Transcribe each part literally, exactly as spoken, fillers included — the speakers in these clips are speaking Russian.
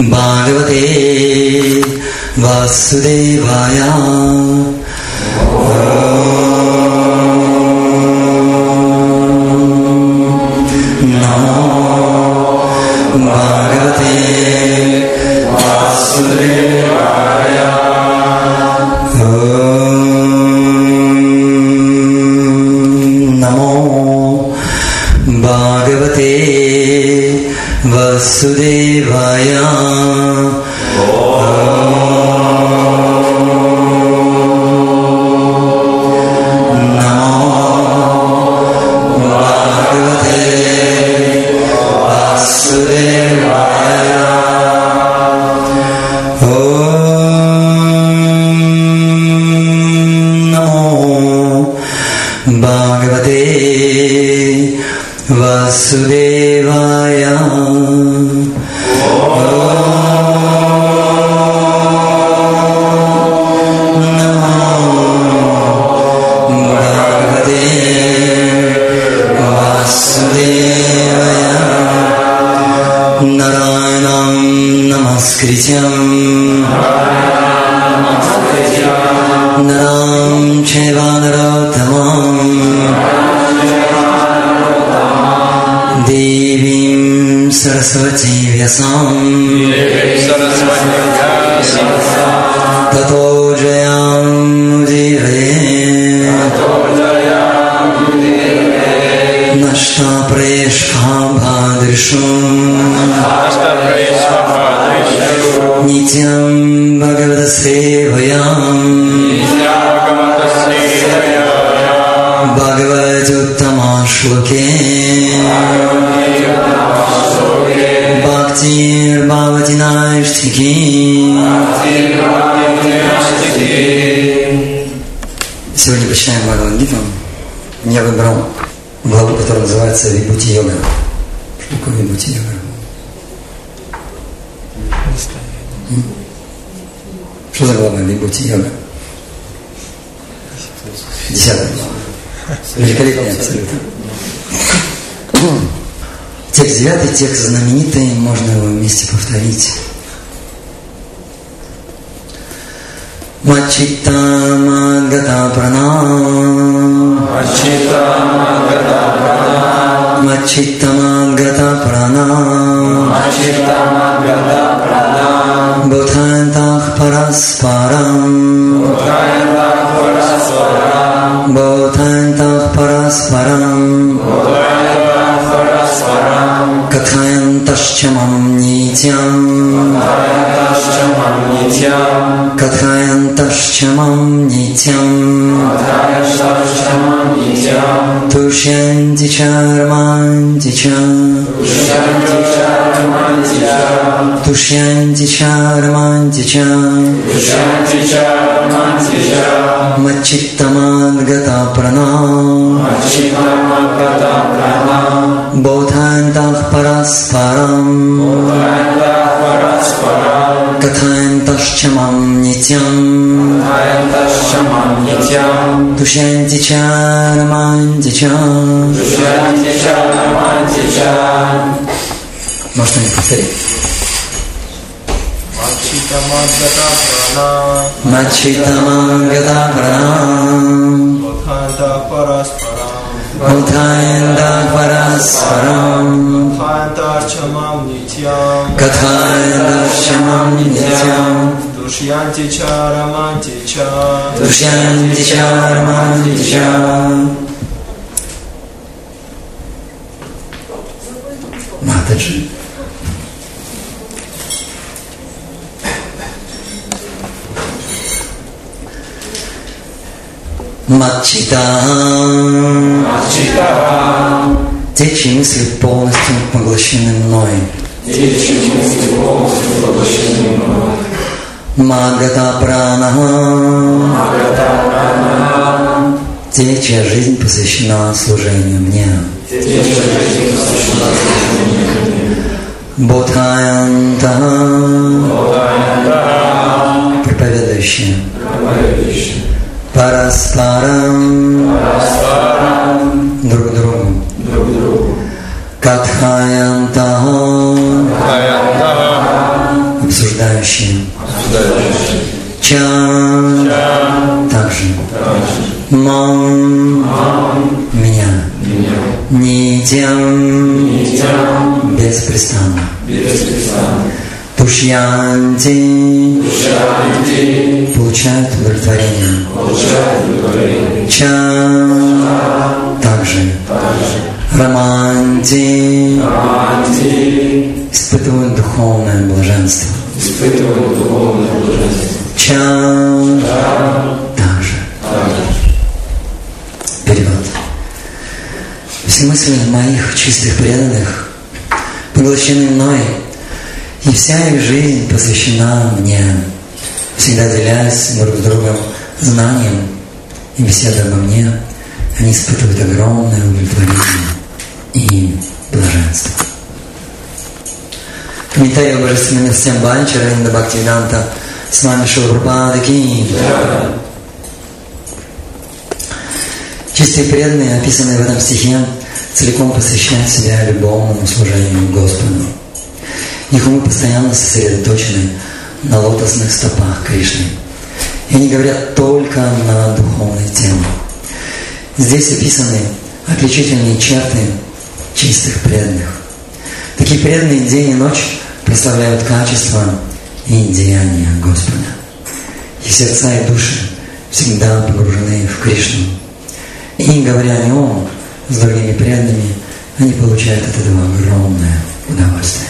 Bhagavate Vasudevaya. Vasudevaya. Vasudevaya. Narayanam namaskrityam Naram chaiva narottamam Devim Saraswati Vyasam Tato Jayam Udire Nashta Preshka Bhadrishum Nityam Bhagavata Sevayam Bhagavata Uttama Shloke Bhaktir Bhavati Naishtiki. Сегодня почитаем Бхагавад-гиту. Я выбрал главу, которая называется Вибхути-йога. Что такое Вибхути-йога? Что за глава Вибхути-йога? Десятая глава. Великолепная абсолютно. Текст девятый, текст знаменитый, можно его вместе повторить. Маччиттамагата пранам. Маччиттамагата пранам. Маччиттамагата пранам. Маччиттамагата пранам. Бодхантах параспарам. Бодхантах параспарам. Бодхантах параспарам. Катхаянташчамам нитям. Катхаянташчамам нитям. Тушянти чармантича. Тушянти чармантича. Маччиттамагата пранам. Бодхантах параспарам. Катхаянташчамам нитям. Тушянти чармантича. Может, что-нибудь повторить? Маччиттамагата пранам. Бодхантах параспарам. Бодхантах параспарам. Катхаянташчамам нитям. Катхаянташчамам нитям. Тушянти чарамантича. Тушянти чарамантича. Матаджи. Маччита. Те, чьи мысли полностью поглощены мной. Те, чьи мысли полностью поглощены мной. Магата прана. Те, чья жизнь посвящена служению мне. Те, чья жизнь посвящена служению мне. Бодхаянта. Проповедующие. Параспарам. Друг другу. Катхаянта. осуждающие. Ча также. Мам меня. Нитям беспрестанно. Тушьянти получают удовлетворение. Ча также. Романти испытывают духовное блаженство. Ча также. Перевод. Все мысли моих чистых преданных поглощены мной, и вся их жизнь посвящена мне, всегда делясь друг с другом знанием и беседой обо мне. Они испытывают огромное удовлетворение и блаженство. Комментарий о божественном милостям Банчара Инда Бхактивиданта с вами Шрила Прабхупада Ки. Чистые преданные, описанные в этом стихе, целиком посвящают себя любому служению Господу. Их умы постоянно сосредоточены на лотосных стопах Кришны. И они говорят только на духовные темы. Здесь описаны отличительные черты чистых преданных. Такие преданные день и ночь прославляют качества и деяния Господа. Их сердца и души всегда погружены в Кришну. И, говоря о Нем с другими преданными, они получают от этого огромное удовольствие.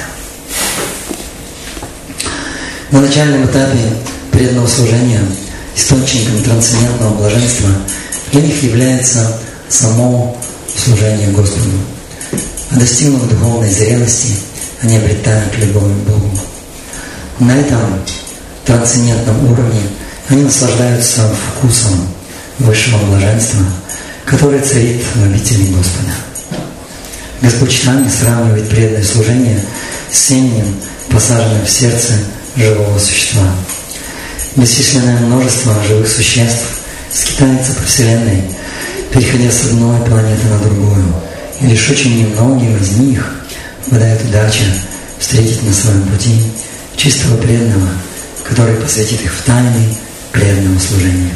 На начальном этапе преданного служения источником трансцендентного блаженства для них является само служение Господу. А достигнув духовной зрелости, они обретают любовь к Богу. На этом трансцендентном уровне они наслаждаются вкусом высшего блаженства, которое царит в обители Господа. Господь Чайтанья сравнивает преданное служение с семенем, посаженным в сердце живого существа. Бесчисленное множество живых существ скитается по Вселенной, переходя с одной планеты на другую, и лишь очень немногим из них выпадает удача встретить на своем пути чистого преданного, который посвятит их в тайны преданного служения.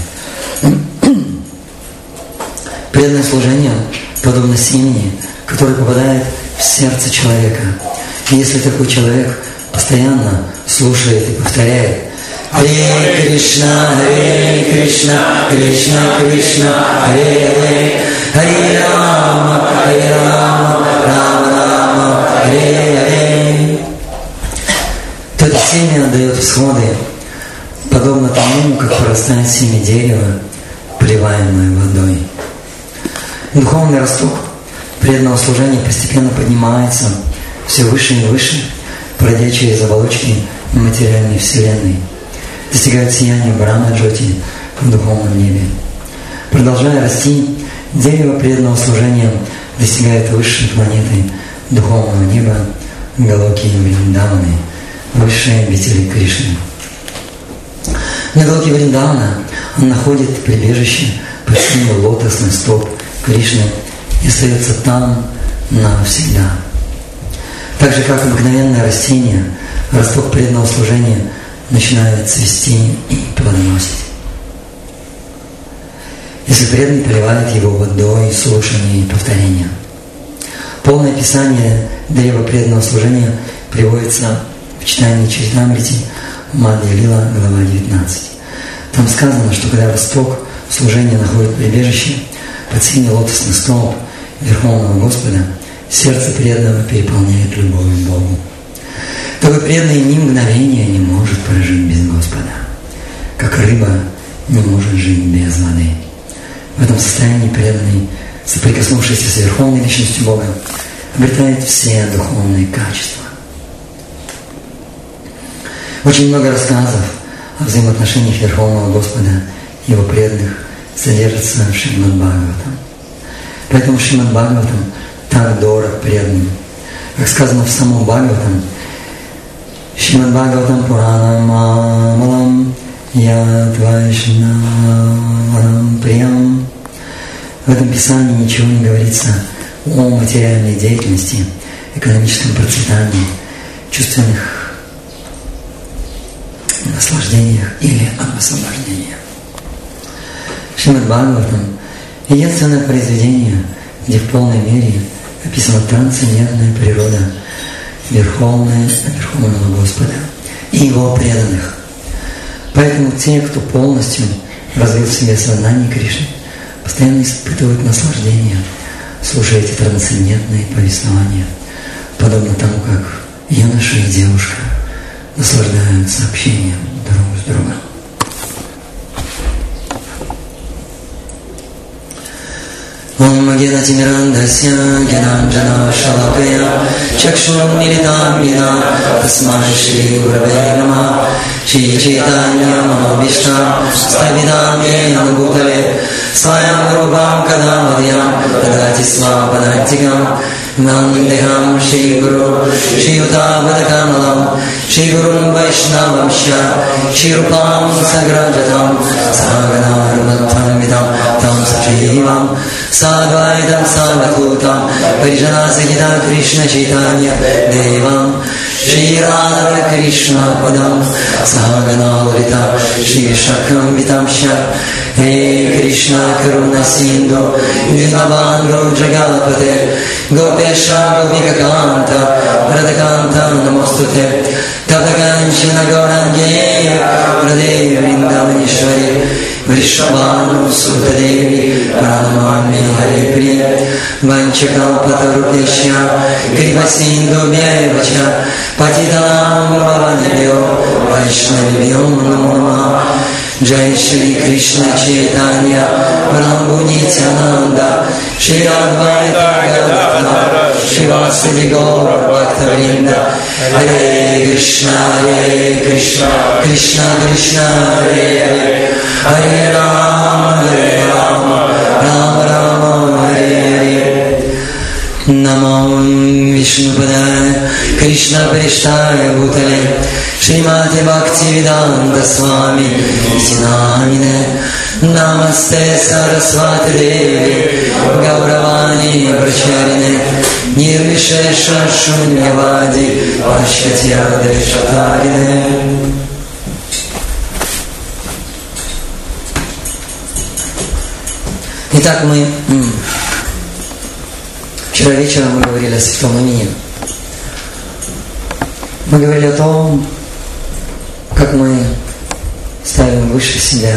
Преданное служение подобно семени, который попадает в сердце человека. И если такой человек постоянно слушает и повторяет Харе Кришна, Харе Кришна, Кришна Кришна, Харе Харе, Харе Рама, Харе Рама, Рама Рама, Харе Харе, то это семя дает всходы, подобно тому, как порастает семя дерева, поливаемое водой. Духовный росток преданного служения постепенно поднимается все выше и выше, пройдя через оболочки материальной вселенной, достигает сияния Брахма-джоти в духовном небе. Продолжая расти, дерево преданного служения достигает высшей планеты духовного неба Галоки Вриндаваны, высшей обители Кришны. На Галоке Вриндавана он находит прибежище под символ лотосных стоп Кришны и остается там навсегда. Так же, как обыкновенное растение, росток преданного служения начинает цвести и плодоносить. Если преданный поливает его водой, слушанием и повторением. Полное описание древа преданного служения приводится в читании Чаритамрити Мадхья Лила, глава девятнадцать. Там сказано, что когда росток служения находит прибежище под синей лотосный столб Верховного Господа, сердце преданного переполняет любовь к Богу. Такой преданный ни мгновения не может прожить без Господа, как рыба не может жить без воды. В этом состоянии преданный, соприкоснувшийся с Верховной Личностью Бога, обретает все духовные качества. Очень много рассказов о взаимоотношениях Верховного Господа и Его преданных содержится в Шримад Бхагаватам. Поэтому Шримад Бхагаватам так дорог преданным. Как сказано в самом Бхагаватам, Шримад Бхагаватам Пуранам Амалам Яд Вайшнавам Приям. В этом Писании ничего не говорится о материальной деятельности, экономическом процветании, чувственных наслаждениях или об освобождении. Шримад Бхагаватам – единственное произведение, где в полной мере описана трансцендентная природа Верховная, Верховного Господа и Его преданных. Поэтому те, кто полностью развил в себе сознание Кришны, постоянно испытывают наслаждение, слушая эти трансцендентные повествования, подобно тому, как юноша и девушка наслаждаются общением друг с другом. Om Gyanati Mirandasya Gyananjana Shalakaya Chakshur Militam Yena Tasmai Shri Gurave Namah Shri Chaitanya Mahabhishtam Stavidam Yena Bhutale Swayam Rupam Kadamadyam Tadati Swapadantikam Nandeham Shri Guru Shri Uttavadakamalam Shri Guru Vaishnavam Shya Shri Rupam Sagrajatam Sagana Rumatam Vidam Tam Sajivam Sadvaidam Savakutam Parijana Sahitam Krishna Chaitanya Devam Shri Radha Krishna Padam Sagana Lita Shri Shakam Vitam Shya Hey Krishna Karuna Sindhu Dinabandhu Jagapate Gopesha Gopika Kanta Radhakanta Namostute Tatakanchana Gaurangeya Radhe Vrindavanishwari Vrishabhanu Sutadevi Pranamami Hare Priya Vanchakalpatarupeshya Kripasindhu Bhyevacha Patitanam Bhavanibhyo Vaishnavibhyo Namo Namah Jai Shri Krishna Chaitanya Prabhu Nityananda Shri Advaita Gadadhara Shri Vasudeva Gaura Bhakta-vrinda Hare Krishna Hare Krishna Krishna Krishna Hare Hare Hare Rama Hare Rama Rama Rama Hare Hare Namo Vishnupadaya Krishna Prishthaya Bhutale Srimati Bhaktivedanta Swami Nityanamine Namaste Saraswati Devi Gauravani Pracharine Nirvishesha Shunyavadi Pashkatya Deshatarine. Итак, мы вчера вечером мы говорили о святом имени. Мы говорили о том, как мы ставим выше себя,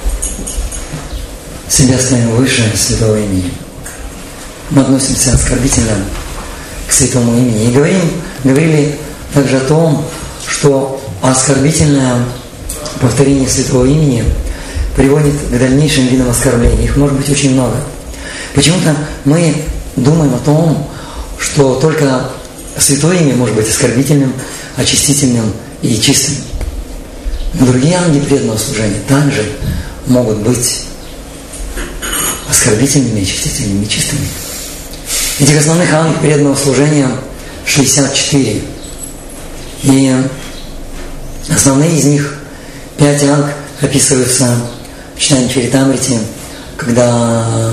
себя ставим выше святого имени. Мы относимся оскорбительно к святому имени. И говорим, говорили также о том, что оскорбительное повторение святого имени приводит к дальнейшим видам оскорблений. Их может быть очень много. Почему-то мы думаем о том, что только святое имя может быть оскорбительным, очистительным и чистым. Но другие ангелы преданного служения также могут быть оскорбительными, очистительными и чистыми. Этих основных ангелов преданного служения шестьдесят четыре. И основные из них, пять ангелов, описываются в Читании Чаритамрите, когда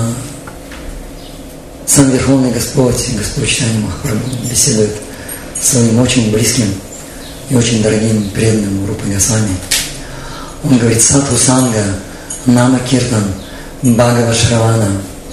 сам Верховный Господь, Господь Чайтанья Махапрабху, беседует с своим очень близким и очень дорогим преданным Рупа Госвами. Он говорит: Садху Санга, Нама Киртан, Бхагава Шравана,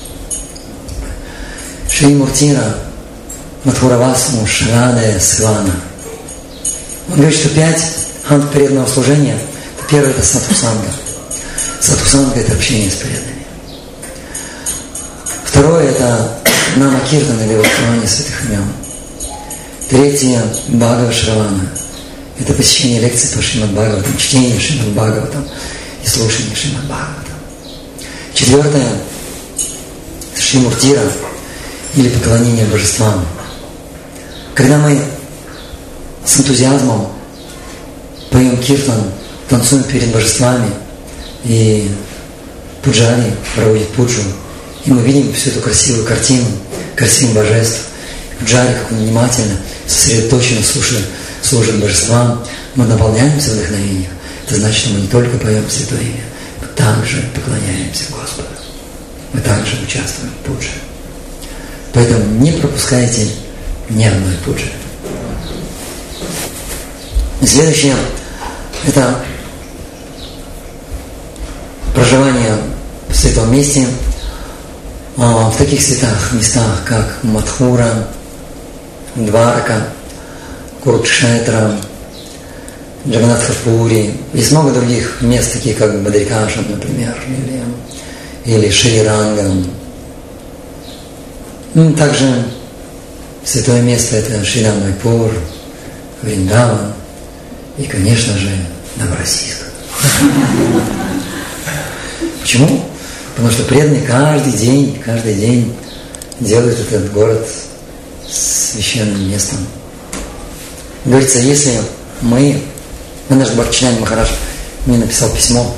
Шри Муртира, Матхуравасму, Шрадая Свана. Он говорит, что пять ангелов преданного служения. Первое – это Садху Санга. Садху Санга – это общение с преданными. Второе – это Нама Киртан, или воспевание святых имен. Третье – Бхагава Шравана. Это посещение лекций по Шримад Бхагаватам, чтение Шримад Бхагаватам и слушание Шримад Бхагаватам. Четвертое – Шри Муртира, или поклонение божествам. Когда мы с энтузиазмом поем киртан, танцуем перед божествами, и пуджари проводит пуджу, и мы видим всю эту красивую картину, красивых божеств. Пуджари, как он внимательно, сосредоточенно слушает, служит божествам, мы наполняемся вдохновением. Это значит, что мы не только поем святое имя, мы также поклоняемся Господу. Мы также участвуем в пудже. Поэтому не пропускайте ни одной пуджи. И следующее, это проживание в святом месте, в таких святых местах, как Мадхура, Дварака, Курукшетра, Джаганнатха-Пури. Есть много других мест, таких как Бадрикашам, например, или, или Шри-Рангам. Ну, также святое место – это Шри-Майпур, Вриндаван и, конечно же, Новороссийск. Почему? Потому что преданные каждый день, каждый день делают этот город священным местом. Говорится, если мы, наш Бхактичинанда Махарадж мне написал письмо,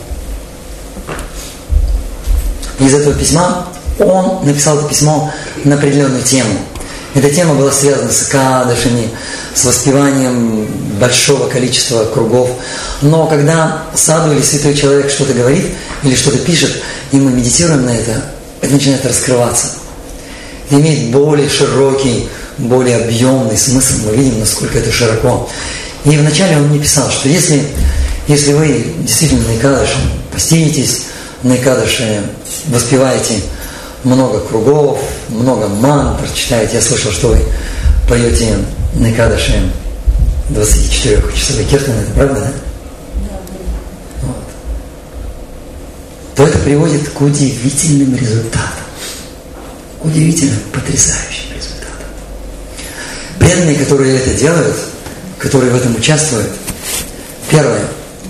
из этого письма он написал это письмо на определенную тему. Эта тема была связана с экадашами, с воспеванием большого количества кругов. Но когда саду или святой человек что-то говорит или что-то пишет, и мы медитируем на это, это начинает раскрываться. Это имеет более широкий, более объемный смысл. Мы видим, насколько это широко. И вначале он мне писал, что если, если вы действительно на экадаше поститесь, на экадаше воспеваете много кругов, много мантр читаете. Я слышал, что вы поете на экадаше двадцатичетырёхчасовой киртаны, это правда, да? Вот. То это приводит к удивительным результатам. К удивительным, потрясающим результатам. Преданные, которые это делают, которые в этом участвуют, первое,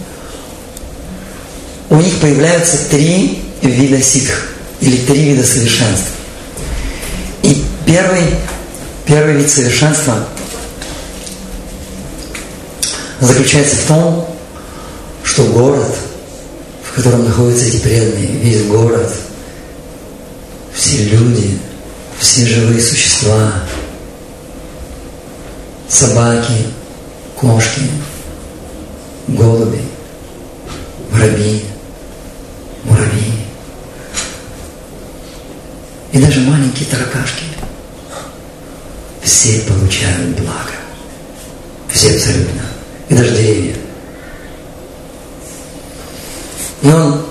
у них появляются три вида ситх, или три вида совершенства. И первый, первый вид совершенства заключается в том, что город, в котором находятся эти преданные, весь город, все люди, все живые существа, собаки, кошки, голуби, воробьи, муравьи, и даже маленькие таракашки, все получают благо. Все абсолютно. И даже деревья. И он,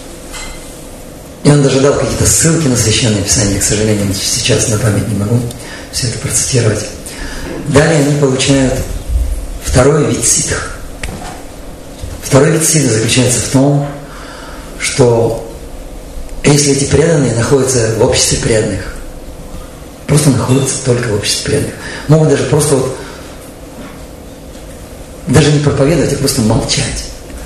и он даже дал какие-то ссылки на Священное Писание, к сожалению, сейчас на память не могу все это процитировать. Далее они получают второй вид ситх. Второй вид ситх заключается в том, что если эти преданные находятся в обществе преданных, просто находятся только в обществе преданных, могут даже просто вот, даже не проповедовать, а просто молчать,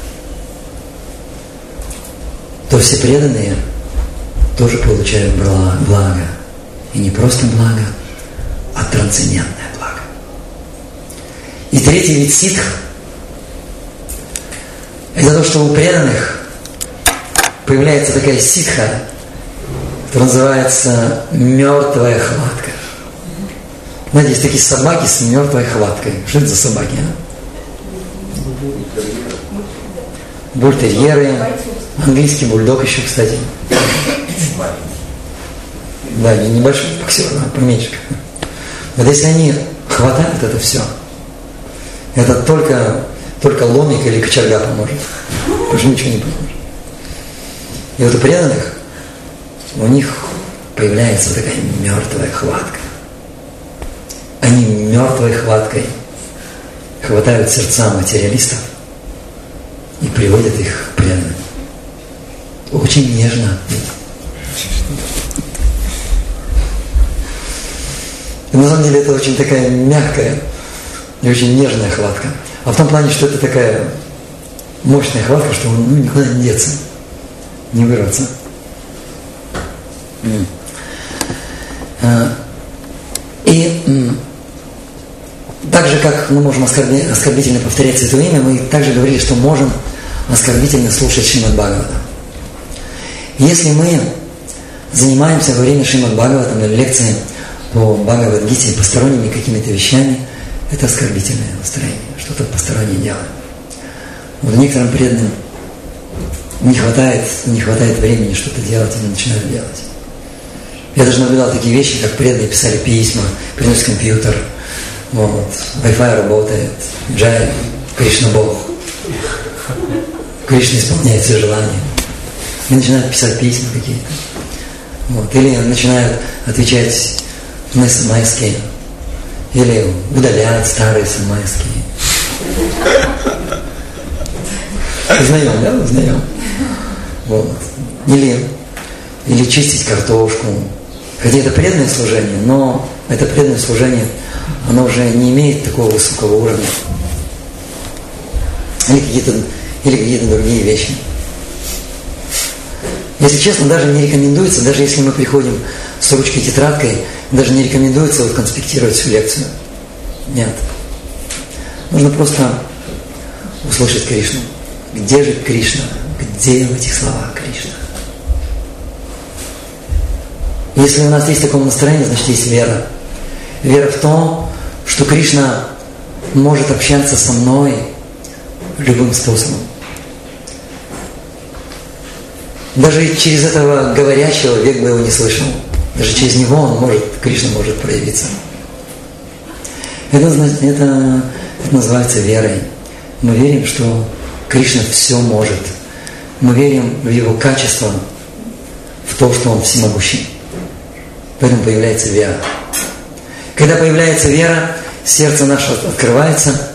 то все преданные тоже получают благо. И не просто благо, а трансцендентное благо. И третий вид ситх – это то, что у преданных появляется такая ситха, которая называется мертвая хватка. Знаете, есть такие собаки с мертвой хваткой. Что это за собаки, а? Бультерьеры, английский бульдог еще, кстати. Да, не небольшой боксер, а поменьше. Вот если они хватают это все, это только, только ломик или кочерга поможет. Больше ничего не поможет. И вот у преданных, у них появляется такая мертвая хватка. Они мертвой хваткой хватают сердца материалистов и приводят их к преданным. Очень нежно. И на самом деле это очень такая мягкая и очень нежная хватка. А в том плане, что это такая мощная хватка, что ну, никуда не деться. Не вырваться. И так же, как мы можем оскорбительно повторять Святое Имя, мы также говорили, что можем оскорбительно слушать Шримад Бхагаватам. Если мы занимаемся во время Шримад Бхагаватам или лекции по Бхагавад-гите посторонними какими-то вещами, это оскорбительное настроение, что-то постороннее делаем. Вот некоторым преданным не хватает, не хватает времени что-то делать, и они начинают делать. Я даже наблюдал такие вещи, как преданные писали письма, приносят компьютер, вот, Wi-Fi работает, Джай, Кришна Бог. Кришна исполняет все желания. И начинают писать письма какие-то. Вот. Или начинают отвечать на смс-ки. Или удалять старые смс-ки. Узнаем, да? Узнаем. Вот. Или, или чистить картошку. Хотя это преданное служение, но это преданное служение, оно уже не имеет такого высокого уровня. Или какие-то, или какие-то другие вещи. Если честно, даже не рекомендуется, даже если мы приходим с ручкой и тетрадкой, даже не рекомендуется вот конспектировать всю лекцию. Нет. Нужно просто услышать Кришну. Где же Кришна? Где в этих словах Кришна? Если у нас есть такое настроение, значит есть вера. Вера в то, что Кришна может общаться со мной любым способом. Даже через этого говорящего век бы его не слышал. Даже через него он может, Кришна может проявиться. Это, это, это называется верой. Мы верим, что Кришна все может. Мы верим в его качество, в то, что он всемогущий. Поэтому появляется вера. Когда появляется вера, сердце наше открывается,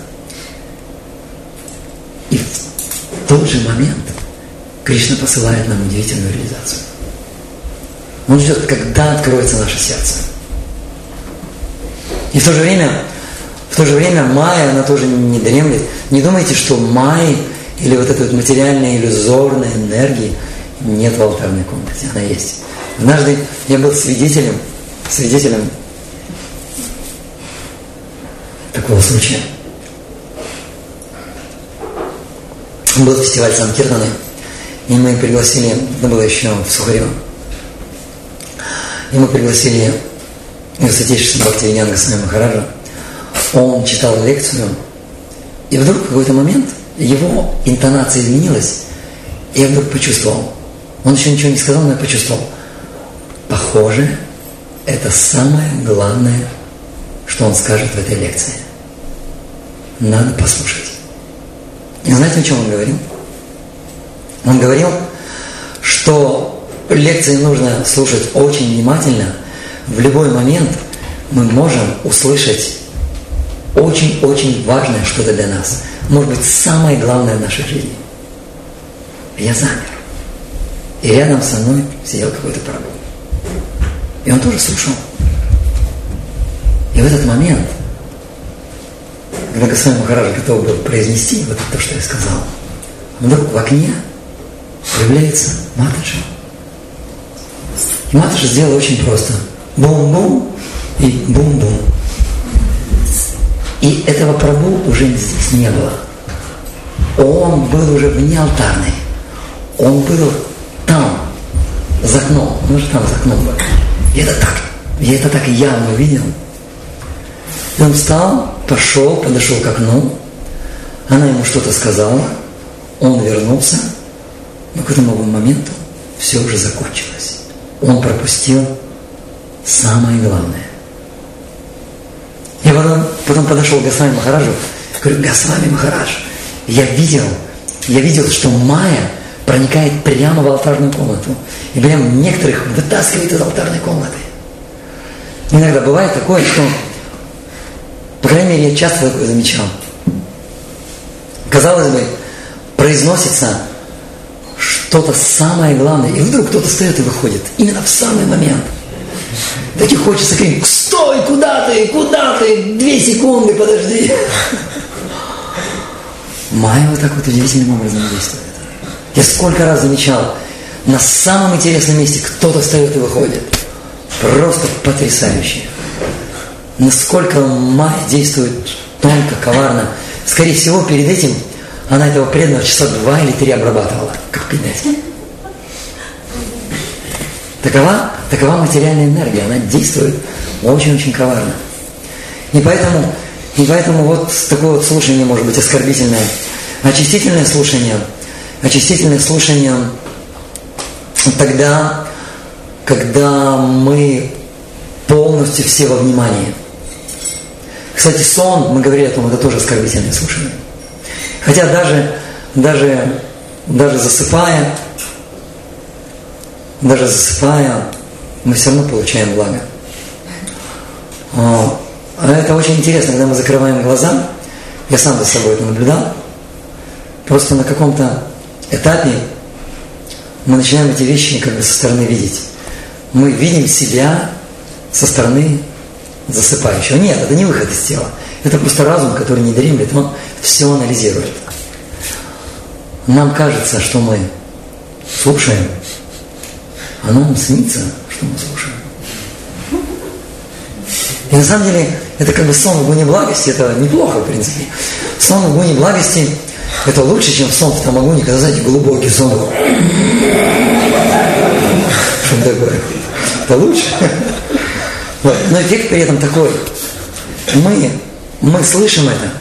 и в тот же момент Кришна посылает нам удивительную реализацию. Он ждет, когда откроется наше сердце. И в то же время, в то же время майя, она тоже не дремлет. Не думайте, что майи или вот этой вот материальной иллюзорной энергии нет в алтарной комнате. Она есть. Однажды я был свидетелем, свидетелем такого случая. Был фестиваль Санкиртаны, и мы пригласили, это было еще в Сухарево, и мы пригласили высочайшего Бхактивинода Госвами Махараджа. Он читал лекцию, и вдруг в какой-то момент его интонация изменилась, и я вдруг почувствовал. Он еще ничего не сказал, но я почувствовал. Похоже, это самое главное, что он скажет в этой лекции. Надо послушать. И знаете, о чем он говорил? Он говорил, что лекции нужно слушать очень внимательно. В любой момент мы можем услышать очень-очень важное что-то для нас. Может быть, самое главное в нашей жизни. Я замер. И рядом со мной сидел какой-то прабху. И он тоже слушал. И в этот момент, когда Госвами Махарадж готов был произнести вот то, что я сказал, вдруг в окне появляется Матаджи. И Матаджи сделал очень просто. Бум-бум и бум-бум. И этого прабху уже здесь не было. Он был уже вне алтарной. Он был там, за окном. Он уже там за окном был. И это так, я это так явно увидел. И он встал, пошел, подошел к окну. Она ему что-то сказала. Он вернулся. Но к этому моменту все уже закончилось. Он пропустил самое главное. И потом, потом подошел к Госвами Махараджу. Говорю, Госвами Махарадж, я видел, я видел, что майя проникает прямо в алтарную комнату. И прям некоторых вытаскивает из алтарной комнаты. Иногда бывает такое, что, по крайней мере, я часто такое замечал. Казалось бы, произносится что-то самое главное, и вдруг кто-то встает и выходит. Именно в самый момент. Так и хочется крикнуть: стой, куда ты, куда ты, две секунды, подожди. Майя вот так вот удивительным образом действует. Я сколько раз замечал, на самом интересном месте кто-то встает и выходит. Просто потрясающе. Насколько майя действует тонко, коварно. Скорее всего, перед этим она этого преданного часа два или три обрабатывала, как пинать. Такова, такова материальная энергия, она действует очень-очень коварно. И поэтому, и поэтому вот такое вот слушание может быть оскорбительное. Очистительное слушание, очистительное слушание тогда, когда мы полностью все во внимании. Кстати, сон, мы говорили о том, это тоже оскорбительное слушание. Хотя даже, даже даже засыпая, даже засыпая, мы все равно получаем благо. А это очень интересно, когда мы закрываем глаза, я сам за собой это наблюдал, просто на каком-то этапе мы начинаем эти вещи как бы со стороны видеть. Мы видим себя со стороны засыпающего. Нет, это не выход из тела. Это просто разум, который не дремлет, он все анализирует. Нам кажется, что мы слушаем, а нам снится, что мы слушаем. И на самом деле, это как бы сон в гуне благости, это неплохо, в принципе. Сон в гуне благости – это лучше, чем сон в тамагуне, когда, знаете, глубокий сон. Что такое? Это лучше. Вот. Но эффект при этом такой. Мы, мы слышим это,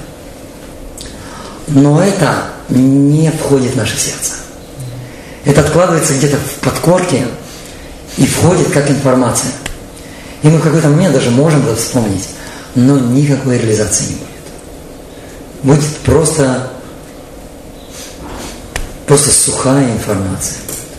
но это не входит в наше сердце. Это откладывается где-то в подкорке и входит как информация. И мы в какой-то момент даже можем это вспомнить, но никакой реализации не будет. Будет просто, просто сухая информация.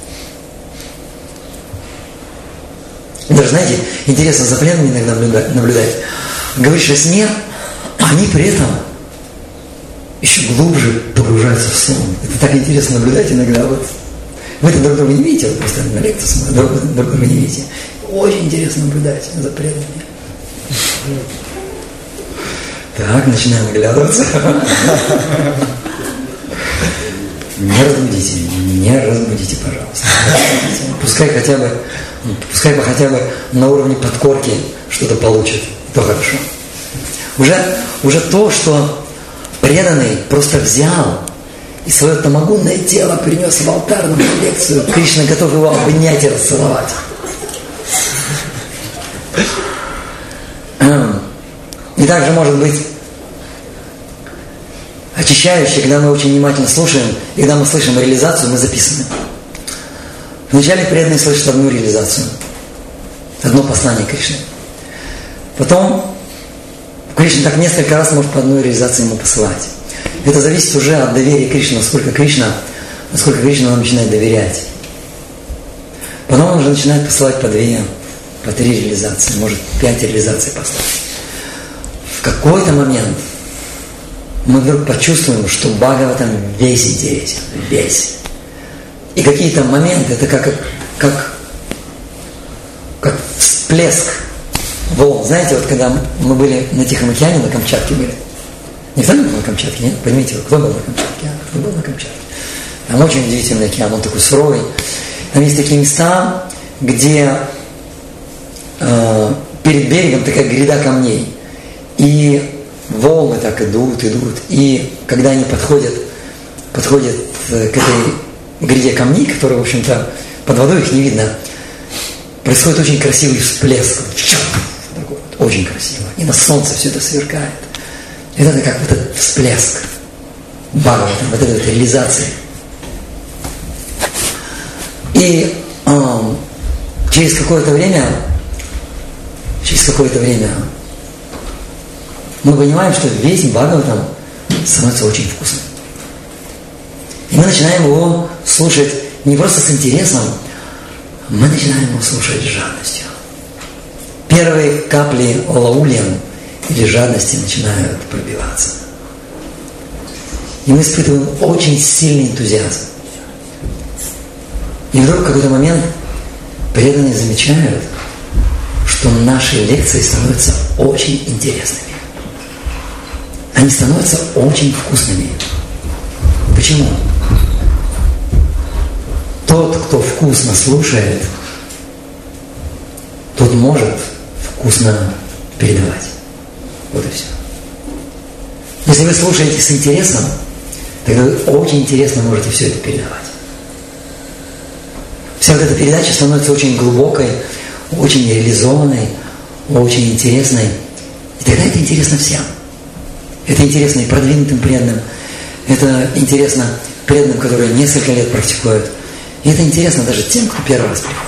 Даже, знаете, интересно за пленными иногда наблюдать. Говоришь о сне, а они при этом еще глубже погружаются в сон. Это так интересно наблюдать иногда. Вот. Вы это друг друга не видите, вы просто на лекцию смотрите, друг, друг друга не видите. Очень интересно наблюдать за преданными. Так, начинаем оглядываться. Не разбудите, не разбудите, пожалуйста. Пускай хотя бы, пускай бы хотя бы на уровне подкорки что-то получит, то хорошо. Уже, уже то, что преданный просто взял и свое тамагунное тело принес в алтарную лекцию, Кришна готов его обнять и расцеловать. И также может быть очищающий, когда мы очень внимательно слушаем, и когда мы слышим реализацию, мы записываем. Вначале преданный слышит одну реализацию, одно послание Кришны. Потом Кришна так несколько раз может по одной реализации ему посылать. Это зависит уже от доверия Кришны, насколько Кришна, насколько Кришна нам начинает доверять. Потом он уже начинает посылать по две, по три реализации, может пять реализаций послать. В какой-то момент мы вдруг почувствуем, что Бхагаватам весь интересен, весь. И какие-то моменты, это как, как, как всплеск волн. Знаете, вот когда мы были на Тихом океане, на Камчатке были. Никто не был на Камчатке, нет? Понимаете, кто был на Камчатке? А? Кто был на Камчатке? Там очень удивительный океан, он такой суровый. Там есть такие места, где э, перед берегом такая гряда камней. И волны так идут, идут. И когда они подходят, подходят к этой гряде камней, которые, в общем-то, под водой их не видно, происходит очень красивый всплеск. Такой вот, очень красиво. И на солнце все это сверкает. И это как вот этот всплеск Бхагаватам, вот этой вот реализации. И э, через какое-то время, через какое-то время мы понимаем, что весь Бхагаватам становится очень вкусным. И мы начинаем его слушать не просто с интересом, мы начинаем его слушать с жадностью. Первые капли олаульям или жадности начинают пробиваться. И мы испытываем очень сильный энтузиазм. И вдруг в какой-то момент преданные замечают, что наши лекции становятся очень интересными. Они становятся очень вкусными. Почему? Тот, кто вкусно слушает, тот может вкусно передавать. Вот и все. Если вы слушаете с интересом, тогда вы очень интересно можете все это передавать. Вся вот эта передача становится очень глубокой, очень реализованной, очень интересной. И тогда это интересно всем. Это интересно и продвинутым преданным. Это интересно преданным, которые несколько лет практикуют. И это интересно даже тем, кто первый раз приходит.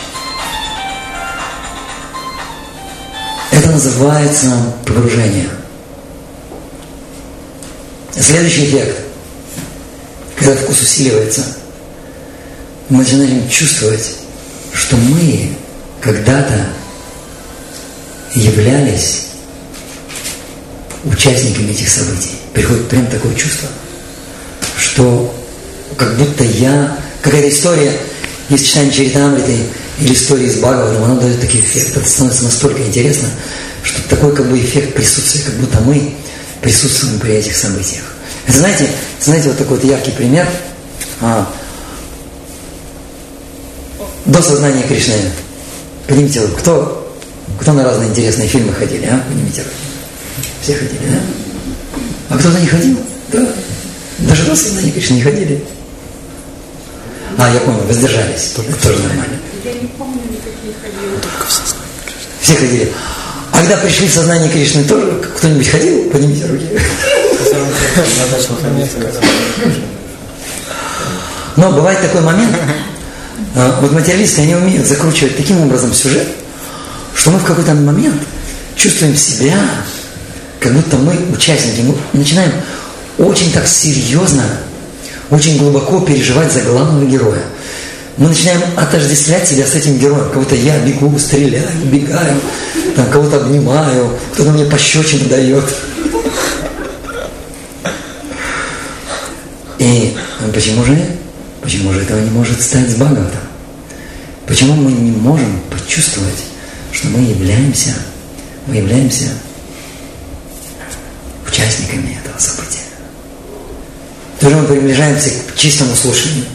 Это называется погружение. Следующий эффект. когда вкус усиливается, мы начинаем чувствовать, что мы когда-то являлись участниками этих событий. Приходит прям такое чувство, что как будто я... Какая-то история из читания Чаритамриты или истории из Бхагаватам, она дает такой эффект. Это становится настолько интересно, что такой как бы эффект присутствия, как будто мы присутствуем при этих событиях. Это, знаете, знаете, вот такой вот яркий пример. А, до сознания Кришны. Поднимите руку. Кто, кто на разные интересные фильмы ходили, а? Поднимите руку. Все ходили, да? А кто-то не ходил? Да. Даже до сознания Кришны не ходили. А, я понял, воздержались. Это тоже нормально. Я не помню, никакие ходили. Только в сознании Кришны. Все ходили. А когда пришли в сознание Кришны, тоже кто-нибудь ходил? Поднимите руки. Но бывает такой момент, вот материалисты, они умеют закручивать таким образом сюжет, что мы в какой-то момент чувствуем себя, как будто мы участники. Мы начинаем очень так серьезно, очень глубоко переживать за главного героя. Мы начинаем отождествлять себя с этим героем. Как будто я бегу, стреляю, бегаю, там, кого-то обнимаю, кто-то мне пощечину дает. И почему же? Почему же этого не может стать с Бхагаватом? Почему мы не можем почувствовать, что мы являемся, мы являемся участниками этого события? Тоже мы приближаемся к чистому слушанию.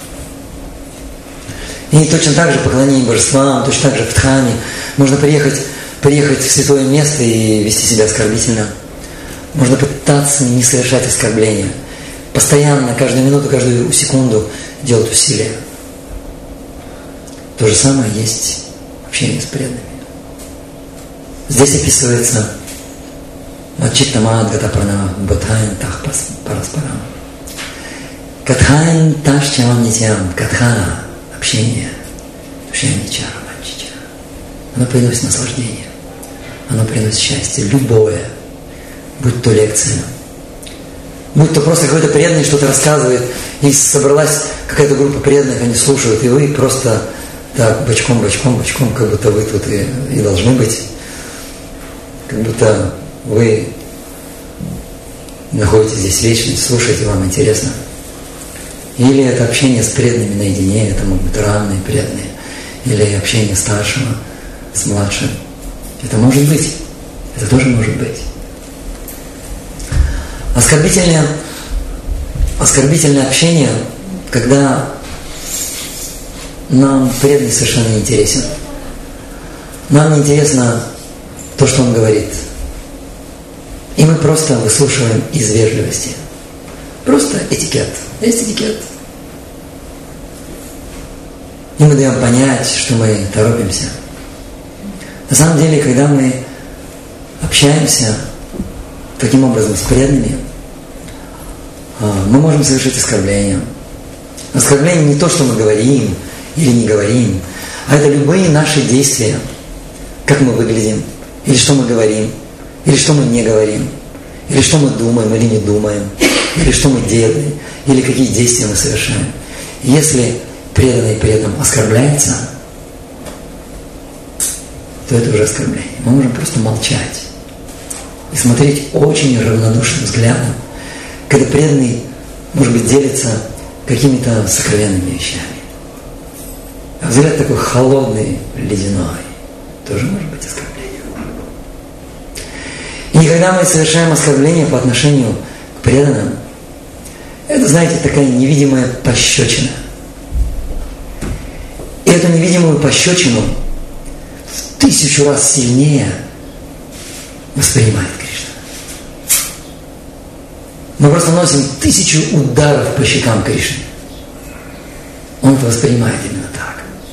И точно так же поклонение божествам, точно так же в дхаме. Можно приехать, приехать в святое место и вести себя оскорбительно. Можно пытаться не совершать оскорбления. Постоянно, каждую минуту, каждую секунду делать усилия. То же самое есть общение с преданными. Здесь описывается Мачиттамад Гатапрана Бодхайн Тах Параспарам. Катхайн Ташчавам Нитям. Катха – общение. Душевничара Манчича. Оно приносит наслаждение. Оно приносит счастье. Любое. Будь то лекция, будь то просто какой-то преданный что-то рассказывает, и собралась какая-то группа преданных, они слушают, и вы просто так бочком, бочком, бочком, как будто вы тут и, и должны быть, как будто вы находитесь здесь вечно, слушаете, вам интересно. Или это общение с преданными наедине, это могут быть равные преданные, или общение старшего с младшим. Это может быть, это тоже может быть. Оскорбительное, оскорбительное общение, когда нам преданный совершенно не интересен. Нам не интересно то, что он говорит. И мы просто выслушиваем из вежливости. Просто этикет. Есть этикет. И мы даем понять, что мы торопимся. На самом деле, когда мы общаемся таким образом с преданными, мы можем совершить оскорбление. Оскорбление не то, что мы говорим или не говорим, а это любые наши действия, как мы выглядим, или что мы говорим, или что мы не говорим, или что мы думаем или не думаем, или что мы делаем, или какие действия мы совершаем. Если преданный при этом оскорбляется, то это уже оскорбление. Мы можем просто молчать и смотреть очень равнодушным взглядом, когда преданный, может быть, делится какими-то сокровенными вещами. А взгляд такой холодный, ледяной, тоже может быть оскорблением. И когда мы совершаем оскорбление по отношению к преданным, это, знаете, такая невидимая пощечина. И эту невидимую пощечину в тысячу раз сильнее воспринимает Кришна. Мы просто носим тысячу ударов по щекам Кришны. Он это воспринимает именно так.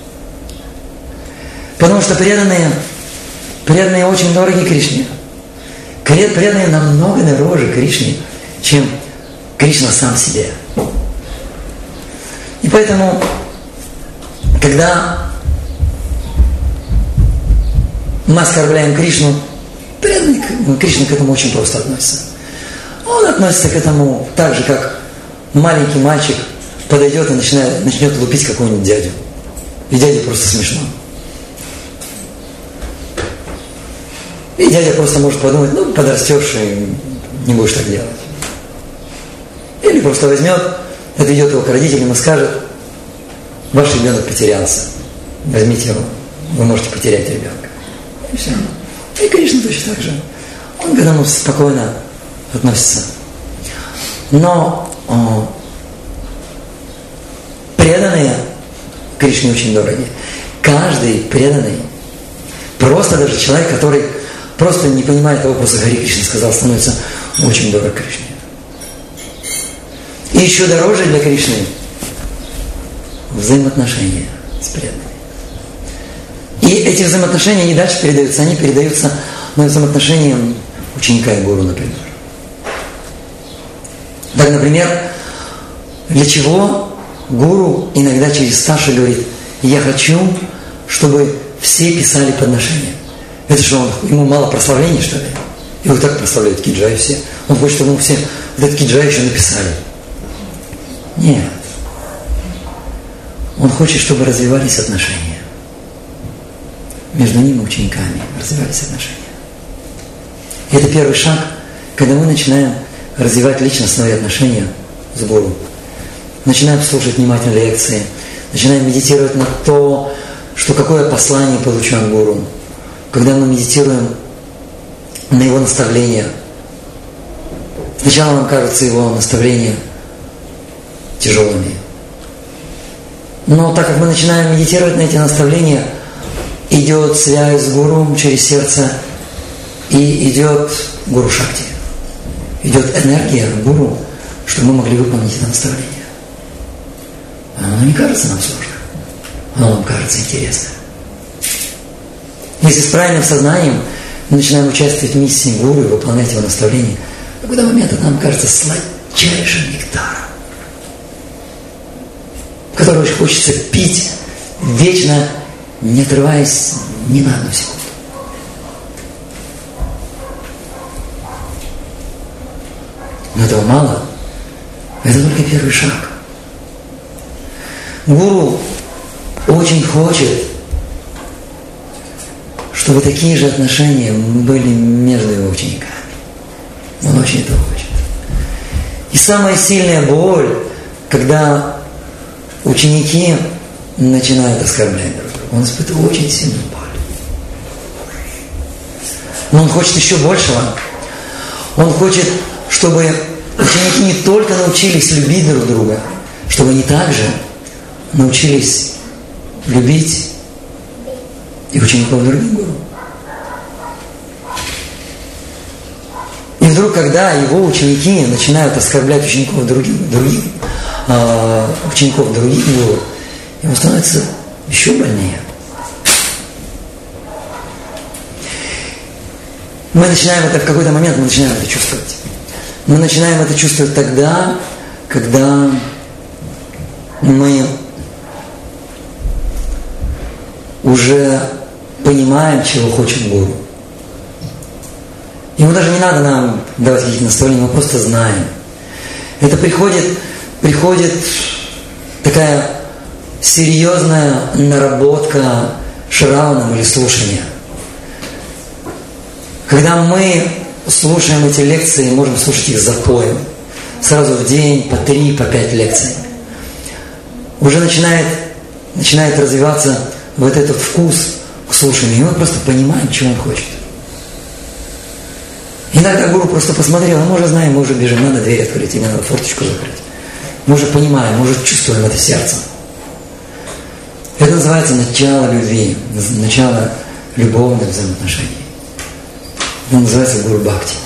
Потому что преданные, преданные очень дороги Кришне. Преданные намного дороже Кришне, чем Кришна сам себе. И поэтому, когда мы оскорбляем Кришну, преданный Кришна к этому очень просто относится. Он относится к этому так же, как маленький мальчик подойдет и начинает, начнет лупить какого-нибудь дядю. И дяде просто смешно. И дядя просто может подумать, ну, подрастешь и не будешь так делать. Или просто возьмет, отведет его к родителям и скажет: ваш ребенок потерялся. Возьмите его, вы можете потерять ребенка. И все. И Кришна точно так же. Он к этому спокойно относится. Но о, преданные Кришне очень дороги. Каждый преданный, просто даже человек, который просто не понимает того, просто Хари Кришна сказал, становится очень дорог Кришне. И еще дороже для Кришны взаимоотношения с преданными. И эти взаимоотношения не дальше передаются, они передаются ну, взаимоотношениям ученика и гуру, например. Так, например, для чего гуру иногда через старший говорит: я хочу, чтобы все писали подношения. Это что, он, ему мало прославления, что ли? И вот так прославляют Киджай все. Он хочет, чтобы ему все вот этот Киджай еще написали. Нет. Он хочет, чтобы развивались отношения. Между ним и учениками развивались отношения. И это первый шаг, когда мы начинаем развивать личностные отношения с гуру. Начинаем слушать внимательно лекции, начинаем медитировать на то, что какое послание получу от гуру. Когда мы медитируем на его наставления, сначала нам кажется его наставления тяжелыми. Но так как мы начинаем медитировать на эти наставления, идет связь с гуру через сердце, и идет гуру шакти. Идет энергия гуру, чтобы мы могли выполнить это наставление. Оно не кажется нам сложным, оно нам кажется интересным. Если с правильным сознанием мы начинаем участвовать в миссии гуру и выполнять его наставления, в какой-то момент это нам кажется сладчайшим нектаром, который очень хочется пить вечно, не отрываясь ни на одну секунду. Но этого мало. Это только первый шаг. Гуру очень хочет, чтобы такие же отношения были между его учениками. Он очень этого хочет. И самая сильная боль, когда ученики начинают оскорблять друг друга. Он испытывает очень сильную боль. Но он хочет еще большего. Он хочет, чтобы ученики не только научились любить друг друга, чтобы они также научились любить и учеников других гуру. И вдруг, когда его ученики начинают оскорблять учеников других, других э, учеников других гуру, ему становится еще больнее. Мы начинаем это в какой-то момент, мы начинаем это чувствовать. Мы начинаем это чувствовать тогда, когда мы уже понимаем, чего хочет гуру. Ему даже не надо нам давать какие-то наставления, мы просто знаем. Это приходит, приходит такая серьезная наработка шраванам или слушания. Когда мы слушаем эти лекции, можем слушать их запоем. Сразу в день по три, по пять лекций. Уже начинает, начинает развиваться вот этот вкус к слушанию. И мы просто понимаем, чего он хочет. Иногда гуру просто посмотрел, а мы уже знаем, мы уже бежим, надо дверь открыть, или надо форточку закрыть. Мы уже понимаем, мы уже чувствуем это сердцем. Это называется начало любви, начало любовных взаимоотношений. Это называется гуру бхакти.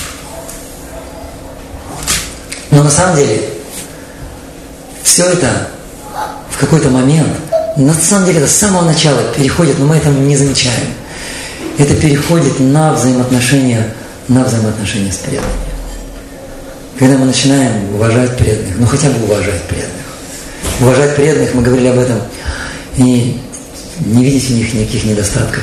Но на самом деле, все это в какой-то момент, на самом деле это с самого начала переходит, но мы этого не замечаем. Это переходит на взаимоотношения, на взаимоотношения с преданными. Когда мы начинаем уважать преданных, ну хотя бы уважать преданных. Уважать преданных, мы говорили об этом, и не видеть в них никаких недостатков.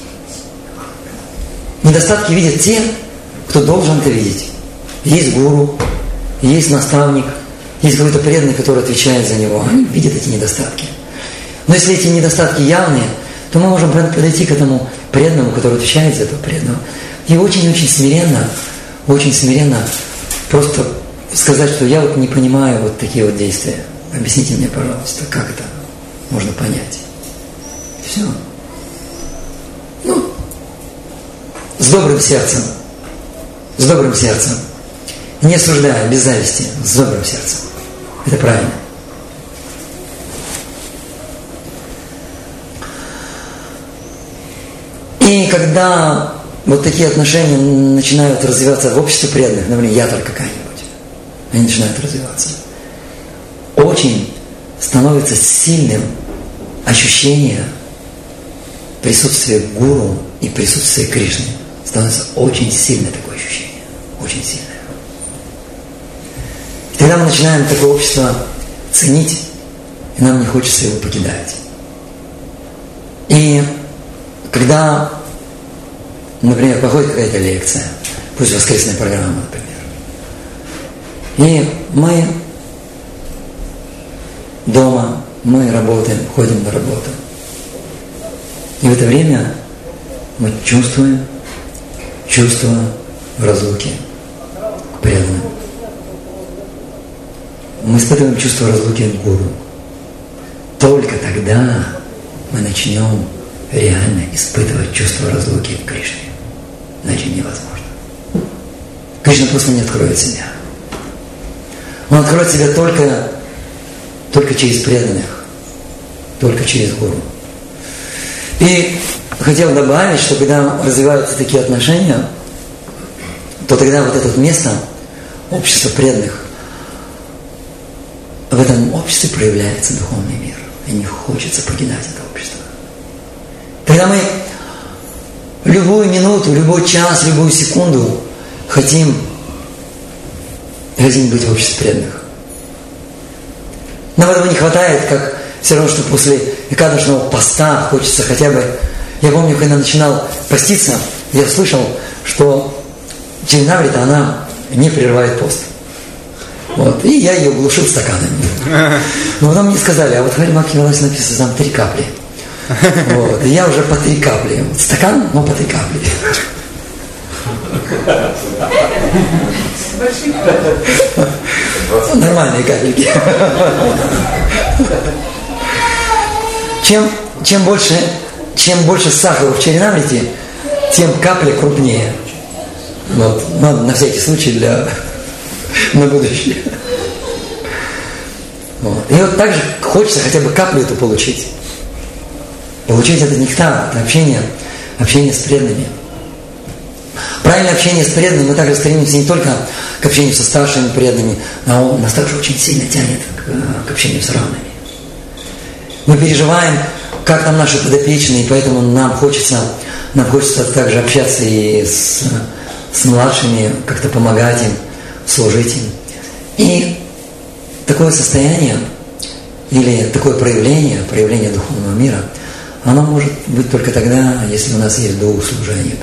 Недостатки видят те, кто должен это видеть. Есть гуру, есть наставник, есть какой-то преданный, который отвечает за него, они видят эти недостатки. Но если эти недостатки явные, то мы можем подойти к этому преданному, который отвечает за этого преданного, и очень-очень смиренно, очень смиренно просто сказать, что я вот не понимаю вот такие вот действия. Объясните мне, пожалуйста, как это можно понять. Все. Ну, с добрым сердцем. С добрым сердцем. Не осуждая, без зависти, с добрым сердцем. Это правильно. И когда вот такие отношения начинают развиваться в обществе преданных, например, ятра какая-нибудь, они начинают развиваться, очень становится сильным ощущение присутствия гуру и присутствия Кришны. Становится очень сильное такое ощущение. Очень сильное. И тогда мы начинаем такое общество ценить, и нам не хочется его покидать. И когда, например, проходит какая-то лекция, пусть воскресная программа, например, и мы дома, мы работаем, ходим на работу. И в это время мы чувствуем чувство разлуки к преданным. Мы испытываем чувство разлуки к гуру. Только тогда мы начнем реально испытывать чувство разлуки к Кришне. Иначе невозможно. Кришна просто не откроет себя. Он откроет себя только, только через преданных, только через гуру. И хотел добавить, что когда развиваются такие отношения, то тогда вот это место, общество преданных, в этом обществе проявляется духовный мир. И не хочется покидать это общество. Когда мы любую минуту, любой час, любую секунду хотим, хотим быть в обществе преданных. Нам этого не хватает, как все равно, что после экадашного поста хочется хотя бы... Я помню, когда начинал поститься, я слышал, что Чаринамрита, она не прерывает пост. Вот. И я ее глушил стаканами. Но потом мне сказали, а вот в Харимакхи Виласе написано там три капли. Вот. И я уже по три капли. Вот стакан, но по три капли. Нормальные капельки. Чем, чем, больше, чем больше сахара в Чаринамрите, тем капля крупнее. Вот. Но на всякий случай для... на будущее. Вот. И вот так же хочется хотя бы каплю эту получить. Получить это нектар, это общение, общение с преданными. Правильное общение с преданными, мы также стремимся не только к общению со старшими преданными, но нас также очень сильно тянет к, к общению с равными. Мы переживаем, как там наши подопечные, и поэтому нам хочется, нам хочется также общаться и с, с младшими, как-то помогать им, служить им. И такое состояние или такое проявление, проявление духовного мира, оно может быть только тогда, если у нас есть дух служения.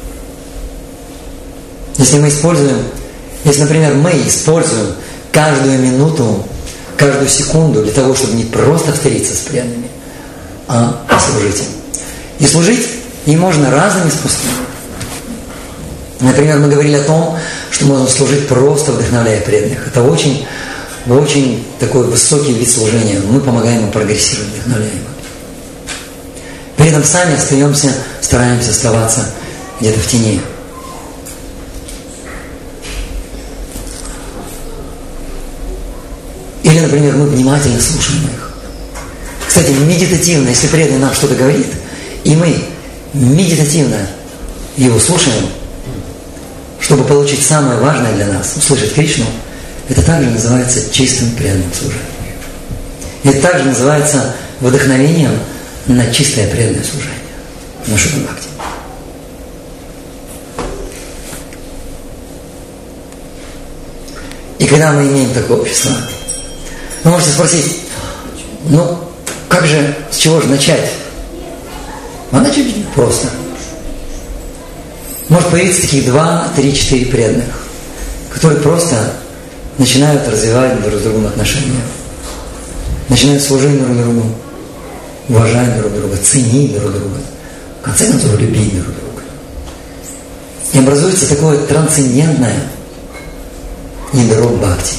Если мы используем, если, например, мы используем каждую минуту, каждую секунду для того, чтобы не просто встретиться с преданными, а служить им. И служить им можно разными способами. Например, мы говорили о том, что можно служить просто вдохновляя преданных. Это очень, очень такой высокий вид служения. Мы помогаем им прогрессировать, вдохновляем их. При этом сами остаемся, стараемся оставаться где-то в тени. Или, например, мы внимательно слушаем их. Кстати, медитативно, если преданный нам что-то говорит, и мы медитативно его слушаем, чтобы получить самое важное для нас, услышать Кришну, это также называется чистым преданным служением. И это также называется вдохновением на чистое преданное служение. На Шубхакти. И когда мы имеем такое общество, вы можете спросить, ну, как же, с чего же начать? А начать просто. Может появиться таких два, три, четыре преданных, которые просто начинают развивать друг с другом отношения, начинают служить друг другу, уважать друг друга, ценить друг друга, в конце концов любить друг друга. И образуется такое трансцендентное ядро бхакти.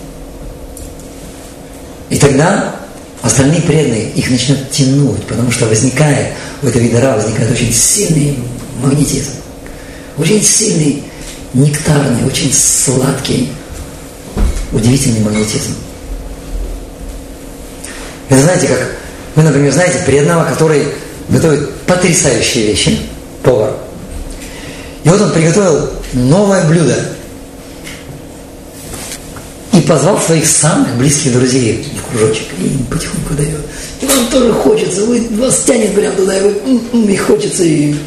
И тогда остальные преданные их начнут тянуть, потому что возникает, у этого ядра возникает очень сильный магнетизм, очень сильный нектарный, очень сладкий, удивительный магнетизм. Это знаете, как вы, например, знаете преданного, который готовит потрясающие вещи, повар. И вот он приготовил новое блюдо и позвал своих самых близких друзей в кружочек и им потихоньку дает. И вам тоже хочется, вы, вас тянет прямо туда, и, вы, м-м, и хочется, и...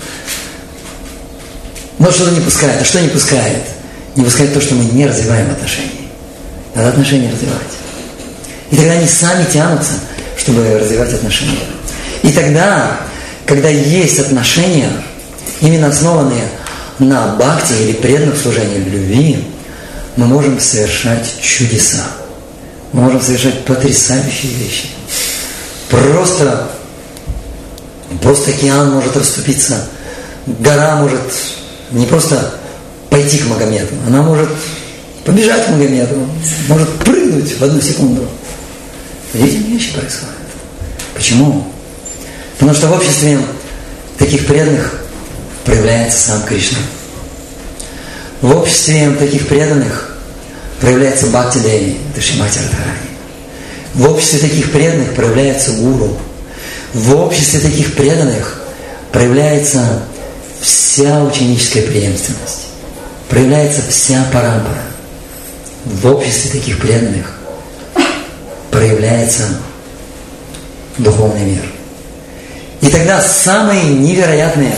Но что-то не пускает. А что не пускает? Не пускает то, что мы не развиваем отношения. Надо отношения развивать. И тогда они сами тянутся, чтобы развивать отношения. И тогда, когда есть отношения, именно основанные на бхакти или преданном служении любви, мы можем совершать чудеса. Мы можем совершать потрясающие вещи. Просто, просто океан может расступиться, гора может не просто пойти к Магомеду, она может побежать к Магомеду, может прыгнуть в одну секунду. Удивительные вещи происходят. Почему? Потому что в обществе таких преданных проявляется сам Кришна. В обществе таких преданных проявляется Бхакти Деви, это Шримати Радхарани. В обществе таких преданных проявляется гуру. В обществе таких преданных проявляется вся ученическая преемственность. Проявляется вся парампара. В обществе таких преданных проявляется духовный мир. И тогда самые невероятные,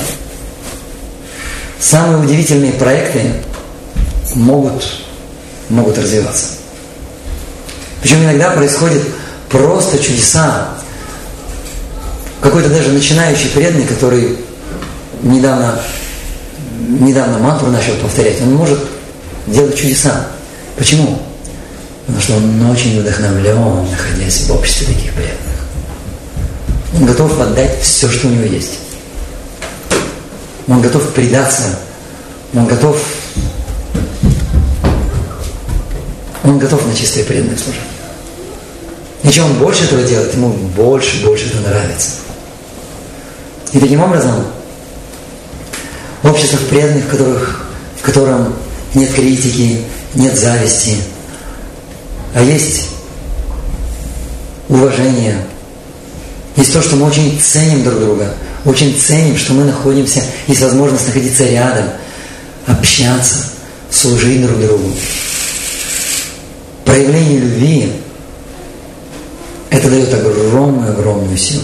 самые удивительные проекты могут, могут развиваться. Причем иногда происходят просто чудеса. Какой-то даже начинающий преданный, который недавно, недавно мантру начал повторять, он может делать чудеса. Почему? Потому что он очень вдохновлен, находясь в обществе таких преданных. Он готов отдать все, что у него есть. Он готов предаться. Он готов Он готов на чистое преданное служение. И чем он больше этого делает, ему больше и больше это нравится. И таким образом, в обществах преданных, в, которых, в котором нет критики, нет зависти, а есть уважение, есть то, что мы очень ценим друг друга, очень ценим, что мы находимся, есть возможность находиться рядом, общаться, служить друг другу. Проявление любви – это дает огромную-огромную силу.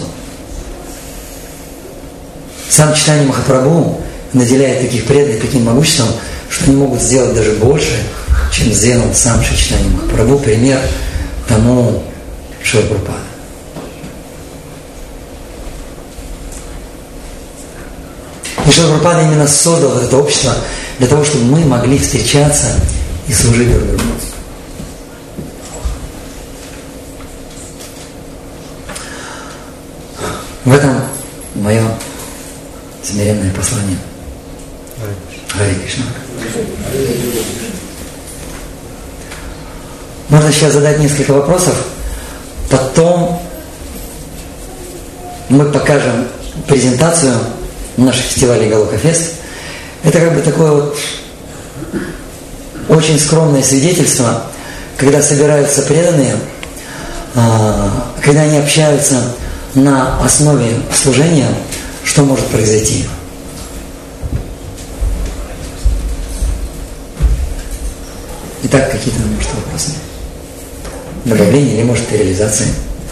Сам Чайтанья Махапрабху наделяет таких преданных таким могуществом, что они могут сделать даже больше, чем сделал сам Чайтанья Махапрабху. Пример тому Шрила Прабхупада. И Шрила Прабхупада именно создал вот это общество для того, чтобы мы могли встречаться и служить друг другу. В этом мое смиренное послание. Харе Кришна. Можно сейчас задать несколько вопросов, потом мы покажем презентацию наших фестивалей Галока Фест. Это как бы такое вот очень скромное свидетельство, когда собираются преданные, когда они общаются на основе служения, что может произойти. Итак, какие-то, может, вопросы? Добавления или, может, реализации?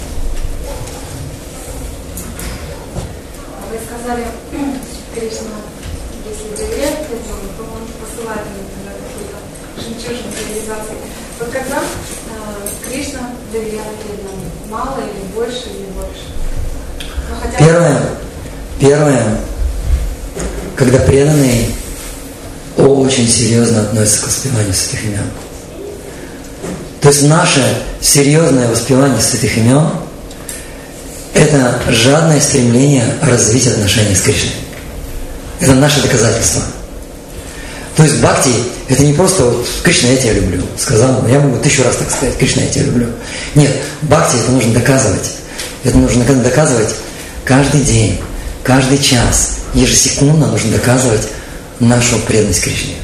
Вы сказали, Кришна, если доверять этому, то он посылает например, какие-то жемчужины реализации. Вот когда э, Кришна доверяет преданному, мало или больше, или больше? Первое, первое, когда преданные очень серьезно относятся к воспеванию святых имен. То есть наше серьезное воспевание святых имен – это жадное стремление развить отношения с Кришной. Это наше доказательство. То есть бхакти – это не просто вот «Кришна, я тебя люблю», сказал, я могу тысячу раз так сказать, «Кришна, я тебя люблю». Нет, бхакти – это нужно доказывать. Это нужно доказывать каждый день, каждый час, ежесекундно нужно доказывать нашу преданность Кришне.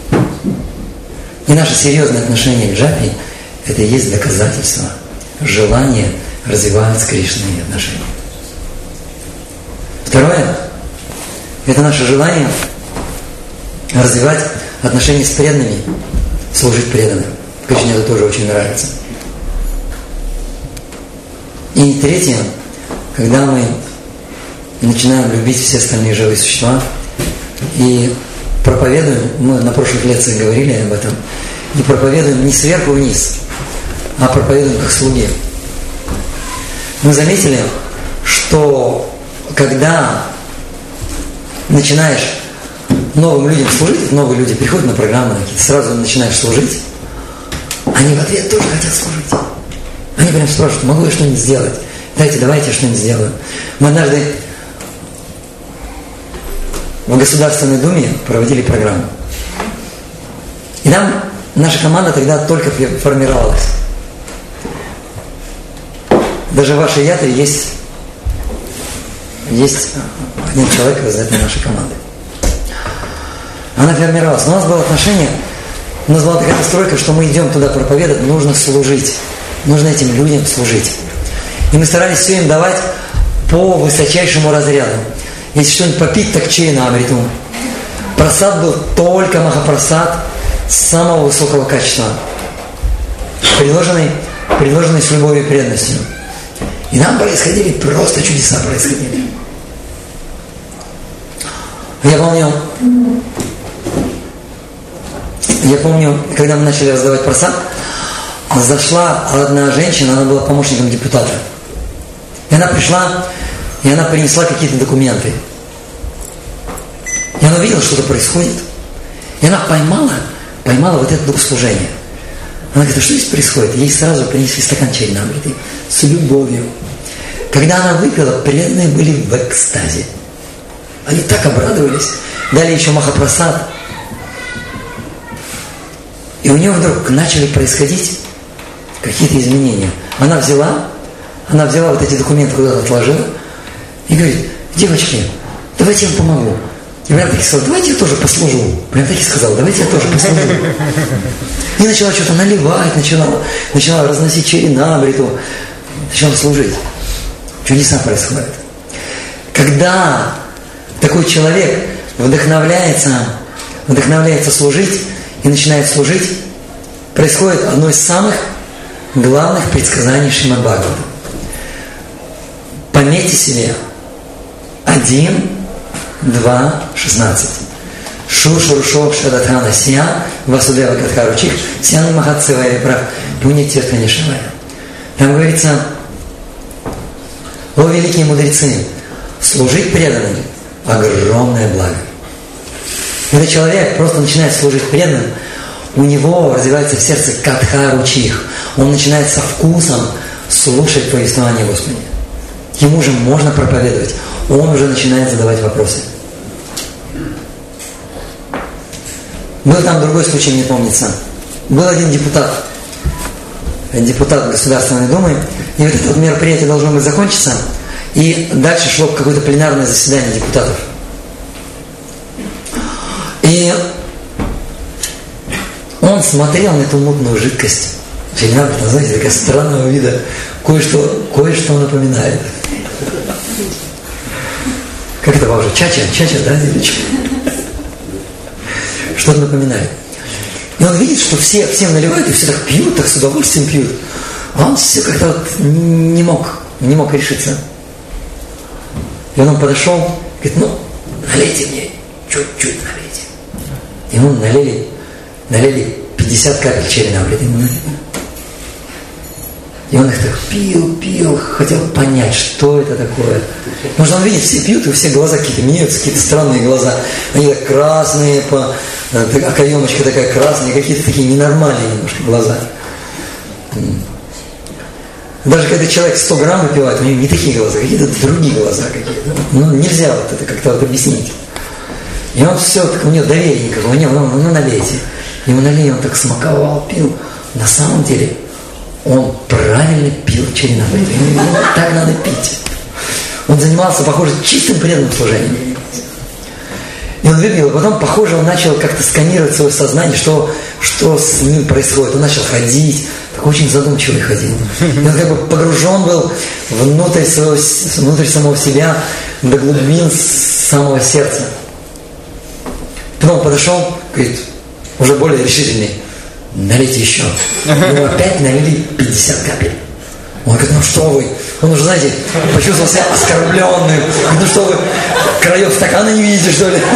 И наше серьезное отношение к джапе – это и есть доказательство, желание развивать с Кришной отношения. Второе – это наше желание развивать отношения с преданными, служить преданным. Кришне это тоже очень нравится. И третье, когда мы начинаем любить все остальные живые существа и проповедуем, мы на прошлых лекциях говорили об этом, и проповедуем не сверху вниз, а проповедуем как слуги. Мы заметили, что когда начинаешь новым людям служить, новые люди приходят на программы, сразу начинаешь служить, они в ответ тоже хотят служить. Они прям спрашивают, могу я что-нибудь сделать? Дайте, давайте я что-нибудь сделаю. Мы однажды в Государственной Думе проводили программу. И там наша команда тогда только формировалась. Даже в вашей ятре есть, есть один человек из этой нашей команды. Она формировалась. Но у нас было отношение, у нас была такая настройка, что мы идем туда проповедовать, нужно служить. Нужно этим людям служить. И мы старались все им давать по высочайшему разряду. Если что-нибудь попить, так чай на амриту. Прасад был только махапрасад самого высокого качества, предложенный, предложенный с любовью и преданностью. И нам происходили просто чудеса происходили. Я помню, я помню, когда мы начали раздавать прасад, зашла одна женщина, она была помощником депутата. И она пришла, и она принесла какие-то документы. И она увидела, что-то происходит. И она поймала, поймала вот это богослужение. Она говорит, а что здесь происходит? Ей сразу принесли стакан чая на амриту с любовью. Когда она выпила, преданные были в экстазе. Они так обрадовались. Дали еще махапрасад. И у нее вдруг начали происходить какие-то изменения. Она взяла, она взяла вот эти документы, куда-то отложила, и говорит, девочки, давайте я вам помогу. И прям таки сказала, давайте я тоже послужу. Прям таки сказала, давайте я тоже послужу. И начала что-то наливать, начала, начала разносить чай на амриту, начала служить. Чудеса происходят. Когда такой человек вдохновляется, вдохновляется служить и начинает служить, происходит одно из самых главных предсказаний Шримад Бхагавата. Пометьте себе один, два, шестнадцать. Шу Шурушо Шадатхана Сия Васудева Катхаручих Сяна Махатсевая Прав Пунитиртанишевая. Там говорится, о великие мудрецы, служить преданным – огромное благо. Когда человек просто начинает служить преданным, у него развивается в сердце катха-ручих. Он начинает со вкусом слушать повествование Господа. Ему же можно проповедовать. Он уже начинает задавать вопросы. Был там другой случай, не помнится. Был один депутат, депутат Государственной Думы, и вот это вот мероприятие должно было закончиться, и дальше шло какое-то пленарное заседание депутатов. И он смотрел на эту мутную жидкость. Фигня, знаете, такая странного вида. Кое-что, кое-что напоминает. Как это уже? Чача? Чача, да, девочка? Что-то напоминает. И он видит, что все, всем наливают, и все так пьют, так с удовольствием пьют. А он все как-то вот не мог, не мог решиться. И он подошел, говорит, ну, налейте мне, чуть-чуть налейте. Ему налили, налили пятьдесят капель черри на амриту. И он их так пил, пил, хотел понять, что это такое. Потому что он видит, все пьют, и у всех глаза какие-то меняются, какие-то странные глаза. Они так красные, по, а каемочка такая красная, какие-то такие ненормальные немножко глаза. Даже когда человек сто грамм выпивает, у него не такие глаза, какие-то другие глаза какие-то. Ну, нельзя вот это как-то вот объяснить. И он все, так у него доверия никакого, не, ну, ну налейте. Ему налей, он так смаковал, пил. На самом деле он правильно пил черенабрит. Ему так надо пить. Он занимался, похоже, чистым преданным служением. И он выпил, а потом, похоже, он начал как-то сканировать свое сознание, что, что с ним происходит. Он начал ходить, так очень задумчивый ходил. И он как бы погружен был внутрь, своего, внутрь самого себя, до глубин самого сердца. Потом он подошел, говорит, уже более решительный, налейте еще. Ему опять налили пятьдесят капель. Он говорит, ну что вы? Он уже, знаете, почувствовал себя оскорбленным. Говорит, ну что вы, краев стакана не видите, что ли?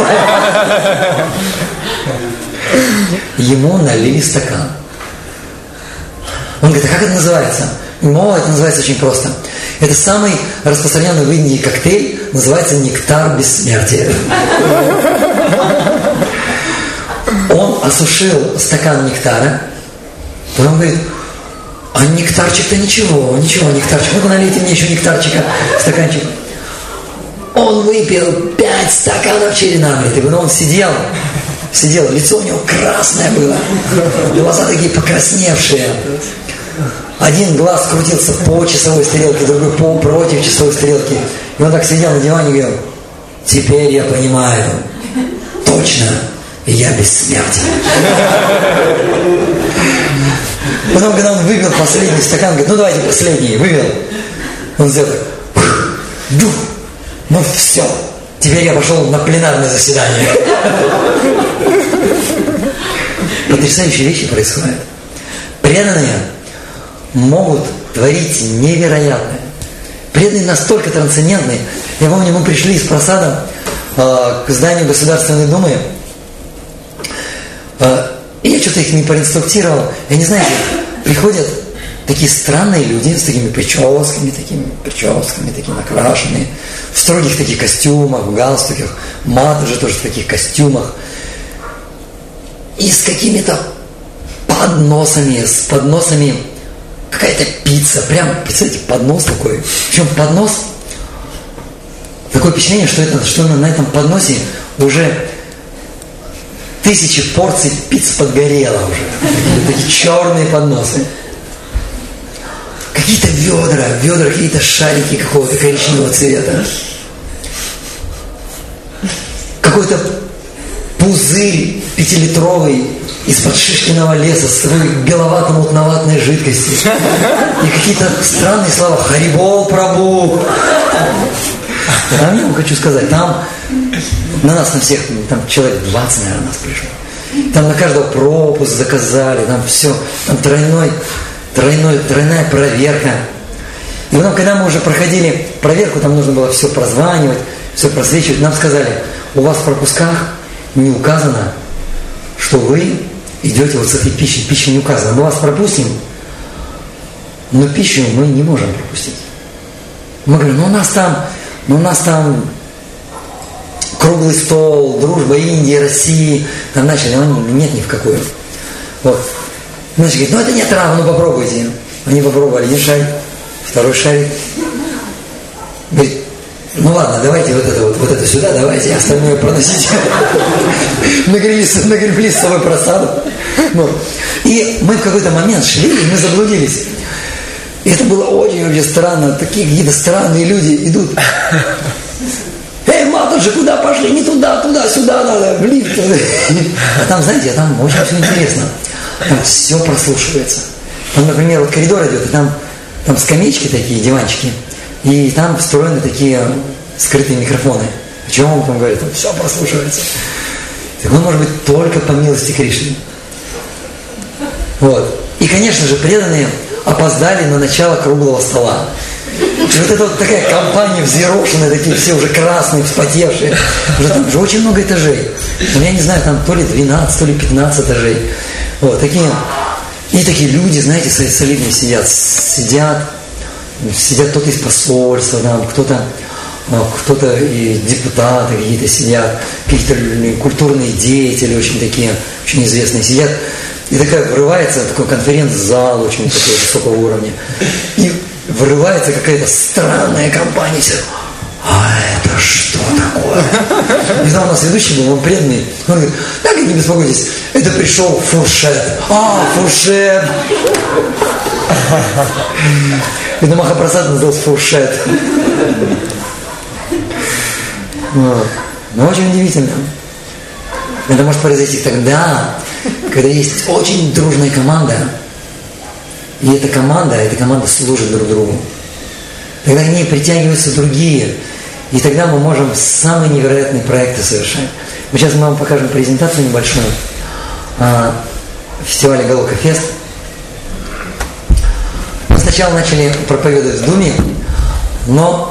Ему налили стакан. Он говорит, а как это называется? О, это называется очень просто. Это самый распространенный в Индии коктейль, называется нектар бессмертия. Он осушил стакан нектара, потом говорит, а нектарчик-то ничего, ничего, нектарчик, ну-ка налейте мне еще нектарчика, стаканчик. Он выпил пять стаканов черенабрита, и он сидел, сидел, лицо у него красное было, глаза такие покрасневшие. Один глаз крутился по часовой стрелке, другой по против часовой стрелки. И он так сидел на диване и говорил, теперь я понимаю, точно, я бессмертен. Потом, когда он выпил последний стакан, говорит, ну давайте последний, выпил. Он сделал так, ну все, теперь я пошел на пленарное заседание. Потрясающие вещи происходят. Преданные могут творить невероятное. Преданные настолько трансцендентные. Я помню, мы пришли из Прасада э, к зданию Государственной Думы. Э, и я что-то их не проинструктировал. Я не знаю, приходят такие странные люди с такими прическами, такими прическами, такие накрашенные, в строгих таких костюмах, в галстуках. Мат уже тоже в таких костюмах. И с какими-то подносами, с подносами, какая-то пицца, прям, представляете, поднос такой. Причем поднос, такое впечатление, что, это, что на этом подносе уже тысячи порций пиццы подгорело уже. Такие черные подносы. Какие-то ведра, ведра, какие-то шарики какого-то коричневого цвета. Какой-то пузырь пятилитровый из-под шишкиного леса с такой беловато-мутноватной жидкостью. И какие-то странные слова. Харибол Прабу. А я вам хочу сказать, там на нас, на всех, там человек двадцать, наверное, нас пришло. Там на каждого пропуск заказали, там все, там тройной, тройной, тройная проверка. И потом, когда мы уже проходили проверку, там нужно было все прозванивать, все просвечивать, нам сказали, у вас в пропусках не указано, что вы идете вот с этой пищей. Пища не указана. Мы вас пропустим, но пищу мы не можем пропустить. Мы говорим, ну у нас там, ну у нас там круглый стол, дружба Индии, России. Там начали, но они, нет ни в какую. Вот. Значит, говорит, ну это не трава, ну попробуйте. Они попробовали один шарик, второй шарик. Говорит, ну ладно, давайте вот это вот, вот это сюда, давайте остальное проносите. Нагребли, нагребли с собой просаду. Вот. И мы в какой-то момент шли, и мы заблудились. И это было очень-очень странно. Такие какие-то странные люди идут. Эй, матушка, куда пошли? Не туда, туда, сюда надо, в лифт. А там, знаете, там очень все интересно. Там все прослушивается. Там, например, вот коридор идет, и там, там скамеечки такие, диванчики. И там встроены такие скрытые микрофоны. О чем он там говорит? Там все прослушивается. Так он может быть только по милости Кришны. Вот. И, конечно же, преданные опоздали на начало круглого стола. И вот это вот такая компания взъерошенная, такие все уже красные, вспотевшие. Уже там уже очень много этажей. Ну, я не знаю, там то ли двенадцать, то ли пятнадцать этажей. Вот, такие. И такие люди, знаете, солидные сидят. Сидят. Сидят кто-то из посольства, там, кто-то, кто-то и депутаты какие-то сидят, какие-то культурные деятели очень такие, очень известные сидят. И такая врывается такой конференц-зал очень такой высокого уровня. И врывается какая-то странная компания. Все, а это что такое? И там у нас ведущий был, он преданный. Он говорит, так, не беспокойтесь, это пришел Фуршет. А, Фуршет. И на Махапрасад назывался Фуршет. Вот. Но очень удивительно. Это может произойти тогда, когда есть очень дружная команда, и эта команда, эта команда служит друг другу. Тогда к ней притягиваются другие, и тогда мы можем самые невероятные проекты совершать. Мы сейчас мы вам покажем презентацию небольшую о фестивале Галока Фест. Мы сначала начали проповедовать в Думе, но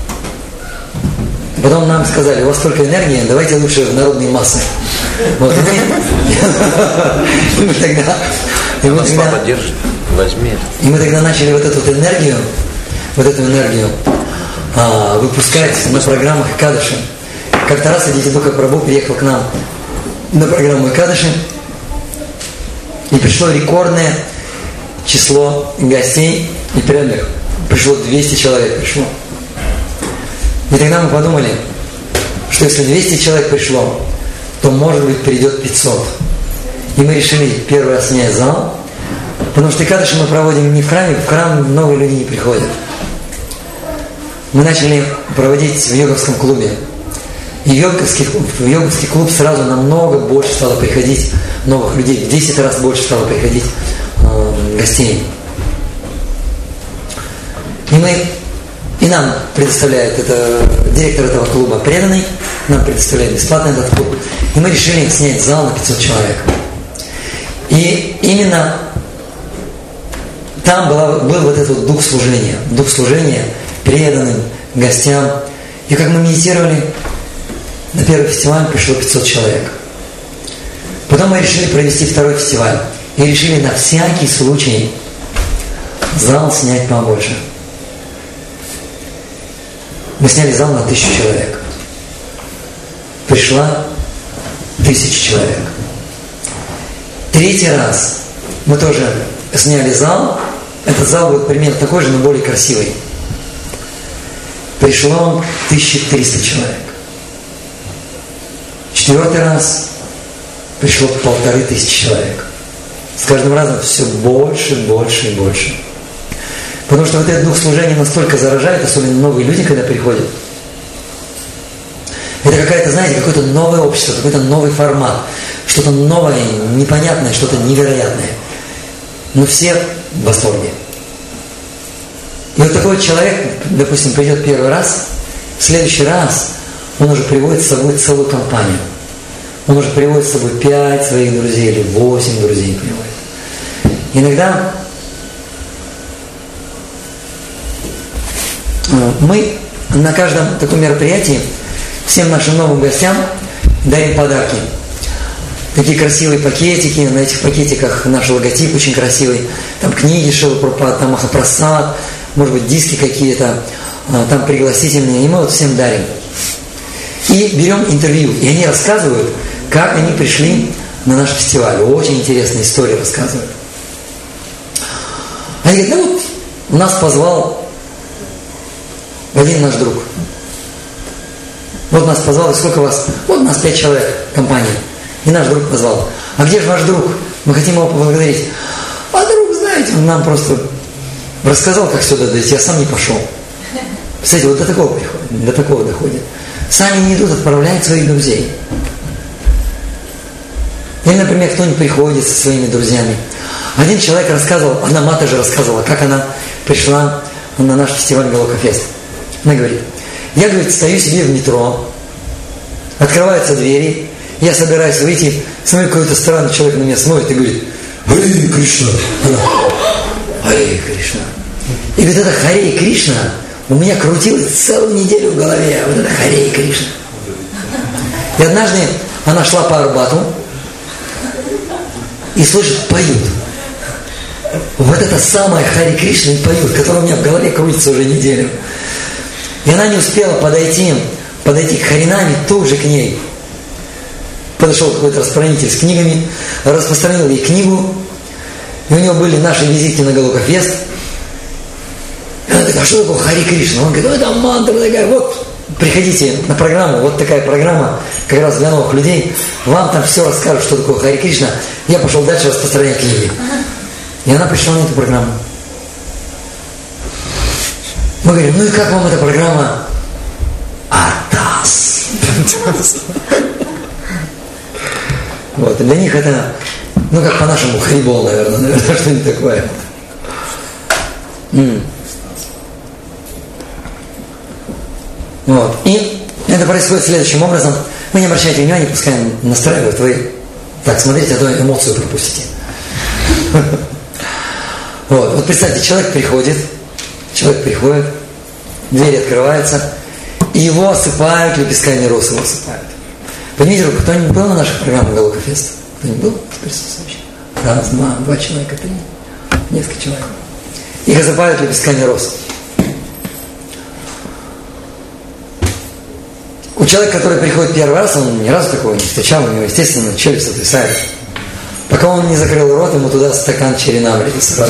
потом нам сказали, у вас только энергия, давайте лучше в народные массы. Вот, и мы, и мы тогда... И мы тогда поддержит, возьми. И мы тогда начали вот эту вот энергию, вот эту энергию а, выпускать на программах Экадыши. Как-то раз Адити Духа Прабху приехал к нам на программу Экадыши, и пришло рекордное число гостей и преданных. Пришло двести человек, пришло. И тогда мы подумали, что если двести человек пришло, то, может быть, придет пятьсот. И мы решили первый раз снять зал, потому что Экадыши мы проводим не в храме, в храм новые люди не приходят. Мы начали проводить в йоговском клубе. И в йоговский, в йоговский клуб сразу намного больше стало приходить новых людей, в десять раз больше стало приходить э, гостей. И мы И нам предоставляет это, директор этого клуба преданный, нам предоставляет бесплатно этот клуб. И мы решили снять зал на пятьсот человек. И именно там была, был вот этот дух служения. Дух служения преданным гостям. И как мы медитировали, на первый фестиваль пришло пятьсот человек. Потом мы решили провести второй фестиваль. И решили на всякий случай зал снять побольше. Мы сняли зал на тысячу человек. Пришла тысяча человек. Третий раз мы тоже сняли зал. Этот зал был примерно такой же, но более красивый. Пришло тысяча триста человек. Четвертый раз пришло полторы тысячи человек. С каждым разом все больше, больше и больше. Потому что вот этот дух служения настолько заражает, особенно новые люди, когда приходят. Это какая-то, знаете, какое-то новое общество, какой-то новый формат. Что-то новое, непонятное, что-то невероятное. Но все в восторге. И вот такой человек, допустим, придет первый раз, в следующий раз он уже приводит с собой целую компанию. Он уже приводит с собой пять своих друзей или восемь друзей приводит. Иногда мы на каждом таком мероприятии всем нашим новым гостям дарим подарки. Такие красивые пакетики, на этих пакетиках наш логотип очень красивый. Там книги Шрилы Прабхупады, там Махапрасад, может быть, диски какие-то, там пригласительные, и мы вот всем дарим. И берем интервью, и они рассказывают, как они пришли на наш фестиваль. Очень интересные истории рассказывают. Они говорят, ну вот, нас позвал один наш друг. Вот нас позвал, и сколько вас? Вот нас пять человек, компания. И наш друг позвал. А где же ваш друг? Мы хотим его поблагодарить. А друг, знаете, он нам просто рассказал, как сюда дойти, я сам не пошел. Кстати, вот до такого приходит, до такого доходит. Сами не идут, отправляют своих друзей. Или, например, кто-нибудь приходит со своими друзьями. Один человек рассказывал, одна мата же рассказывала, как она пришла на наш фестиваль Галока Фест. Она говорит, я, говорит, стою себе в метро, открываются двери, я собираюсь выйти, смотрю, какой-то странный человек на меня смотрит и говорит, Харе Кришна. Она, Харе Кришна. И говорит, это Харе Кришна у меня крутилось целую неделю в голове, вот это Харе Кришна. И однажды она шла по Арбату и слышит, поют. Вот это самое Харе Кришна и поют, которое у меня в голове крутится уже неделю. И она не успела подойти, подойти к Харинаме, тут же к ней. подошел какой-то распространитель с книгами, распространил ей книгу, и у него были наши визитки на Галока-фест. И она говорит, а что такое Хари Кришна? Он говорит, это мантра такая, вот, приходите на программу, вот такая программа, как раз для новых людей, вам там все расскажут, что такое Хари Кришна. Я пошел дальше распространять книги. И она пришла на эту программу. Мы говорим, ну и как вам эта программа? Атас. Вот, для них это, ну как по-нашему, харибол, наверное, наверное, что-нибудь такое. М. Вот. И это происходит следующим образом. Вы не обращайте внимания, пускай настраивают, вы так смотрите, а то эмоцию пропустите. Вот. Вот представьте, человек приходит, человек приходит, двери открываются, и его осыпают лепестками роз, его осыпают. Поднимите руку, кто-нибудь был на наших программах Галока-фест? Кто-нибудь был присутствующий? Раз, два, два человека, три, несколько человек. Их осыпают лепестками роз. У человека, который приходит первый раз, он ни разу такого не встречал, у него, естественно, челюсть отвисает. Пока он не закрыл рот, ему туда стакан черенамриты сразу.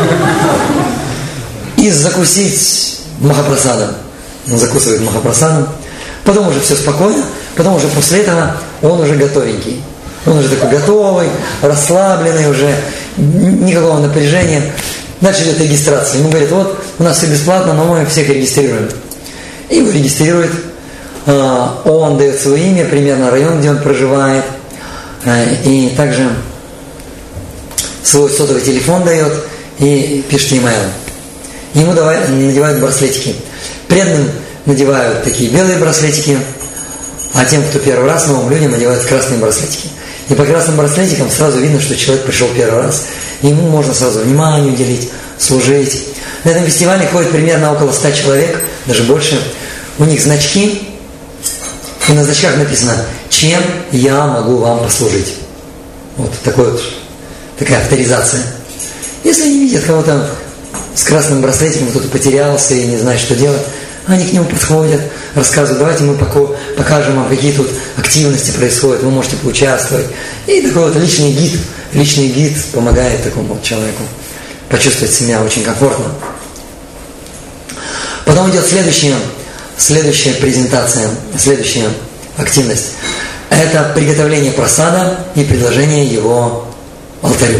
И закусить махапрасадом. Он закусывает махапрасадом. Потом уже все спокойно. Потом уже после этого он уже готовенький. Он уже такой готовый, расслабленный уже. Никакого напряжения. Дальше идет регистрация. Ему говорят, вот, у нас все бесплатно, но мы всех регистрируем. И его регистрируют. Он дает свое имя, примерно район, где он проживает. И также свой сотовый телефон дает и пишет e-mail. Ему надевают браслетики. Преданным надевают такие белые браслетики, а тем, кто первый раз, новым людям надевают красные браслетики. И по красным браслетикам сразу видно, что человек пришел первый раз. И ему можно сразу внимание уделить, служить. На этом фестивале ходит примерно около ста человек, даже больше. У них значки, и на значках написано, чем я могу вам послужить. Вот такой вот, такая авторизация. Если они видят кого-то с красным браслетиком, кто-то потерялся и не знает, что делать, они к нему подходят, рассказывают, давайте мы покажем вам, какие тут активности происходят, вы можете поучаствовать. И такой вот личный гид, личный гид помогает такому вот человеку почувствовать себя очень комфортно. Потом идет следующая, следующая презентация, следующая активность. Это приготовление прасада и предложение его алтарю.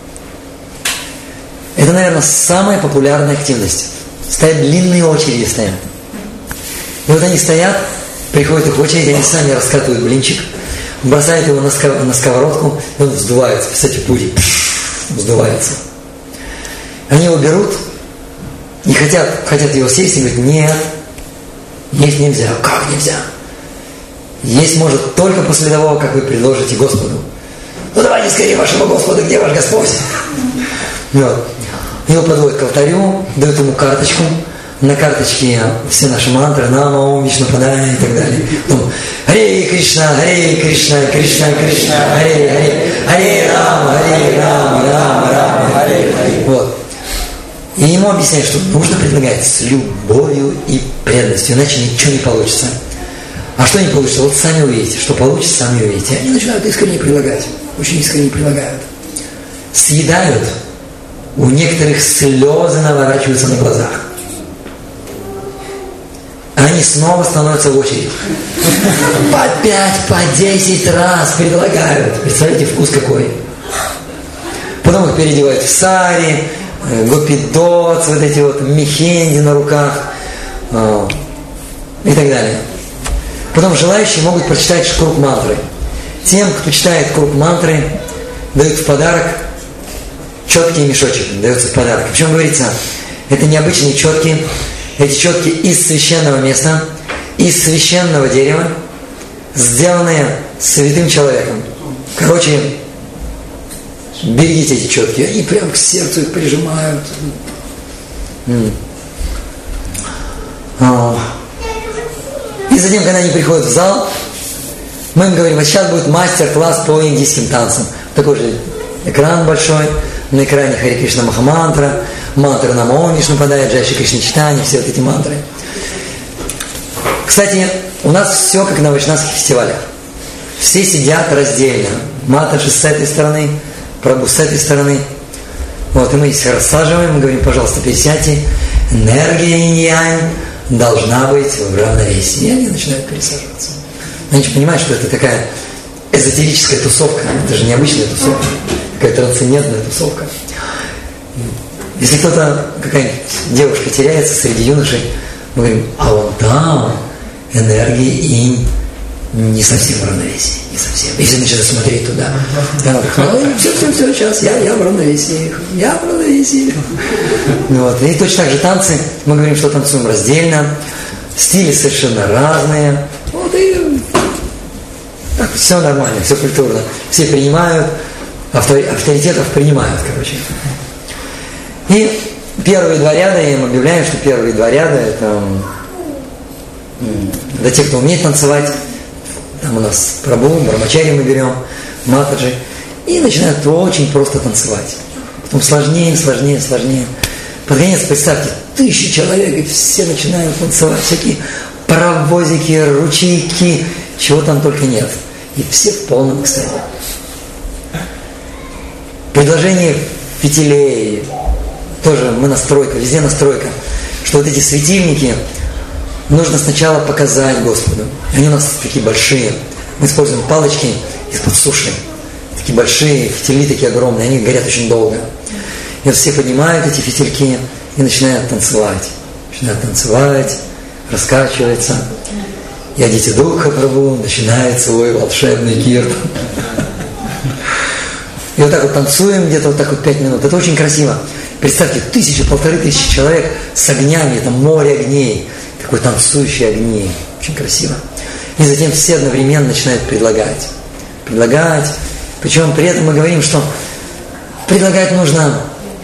Это, наверное, самая популярная активность. Стоят длинные очереди, стоят. И вот они стоят, приходят их в очередь, они сами раскатывают блинчик, бросают его на, сков... на сковородку, и он вздувается. Представьте, пуди, вздувается. Они его берут и хотят, хотят его съесть, и говорят, нет, есть нельзя. Как нельзя? Есть может только после того, как вы предложите Господу. Ну давайте скорее вашего Господа, где ваш Господь? Вот. Его подводят к алтарю, дают ему карточку. На карточке все наши мантры, Нама, Ом, Вишнупадай и так далее. Потом Харе Кришна, Харе Кришна, Кришна, Кришна, Харе, Харе, Харе Рама, Харе Рама, Рама, Рама, Харе, Харе. Вот. И ему объясняют, что нужно предлагать с любовью и преданностью, иначе ничего не получится. А что не получится? Вот сами увидите, что получится, сами увидите. Они начинают искренне предлагать, очень искренне предлагают. Съедают. У некоторых слезы наворачиваются на глазах. Они снова становятся в очередь. По пять, по десять раз предлагают. Представляете, вкус какой. Потом их переодевают в сари, гопидоц, вот эти вот мехенди на руках и так далее. Потом желающие могут прочитать круг мантры. Тем, кто читает круг мантры, дают в подарок четкий мешочек, дается в подарок. Причем говорится, это необычные четки, эти четки из священного места, из священного дерева, сделанные святым человеком. Короче, берегите эти четки, они прям к сердцу их прижимают. И затем, когда они приходят в зал, мы им говорим, вот сейчас будет мастер-класс по индийским танцам. Такой же экран большой, на экране Харе Кришна Махамантра, мантра Нама Ом Вишнупадай, Джай Шри Кришна Читани, все вот эти мантры. Кстати, у нас все как на вайшнавских фестивалях. Все сидят раздельно. Матаджи с этой стороны, Прабху с этой стороны. Вот, и мы их рассаживаем, мы говорим, пожалуйста, пересядьте. Энергия инь-янь должна быть в равновесии. И они начинают пересаживаться. Они же понимают, что это такая эзотерическая тусовка. Это же необычная тусовка. Такая трансцендентная тусовка. Если кто-то, какая-нибудь девушка теряется среди юношей, мы говорим, а вон там энергия инь не совсем в равновесии, не совсем. Если начинать смотреть туда, она говорит, все, все, все, сейчас, я, я в равновесии, я в равновесии. Вот. И точно так же танцы, мы говорим, что танцуем раздельно, стили совершенно разные. Вот и так, все нормально, все культурно. Все принимают, авторитетов принимают, короче. И первые два ряда, я им объявляю, что первые два ряда это для тех, кто умеет танцевать. Там у нас Прабху, Брамачари мы берем, Матаджи. И начинают очень просто танцевать. Потом сложнее, сложнее, сложнее. Под конец, представьте, тысячи человек, и все начинают танцевать. Всякие паровозики, ручейки, чего там только нет. И все в полном экстазе. Предложение фитилей. Тоже мы настройка, везде настройка. Что вот эти светильники нужно сначала показать Господу. Они у нас такие большие. Мы используем палочки из-под суши. Такие большие, фитили такие огромные. Они горят очень долго. И вот все поднимают эти фитильки и начинают танцевать. Начинают танцевать, раскачиваются. И Адити Духа Прабху начинает свой волшебный киртан. И вот так вот танцуем где-то вот так вот пять минут. Это очень красиво. Представьте, тысячи, полторы тысячи человек с огнями, это море огней. Такой танцующий огни. Очень красиво. И затем все одновременно начинают предлагать. Предлагать. Причем при этом мы говорим, что предлагать нужно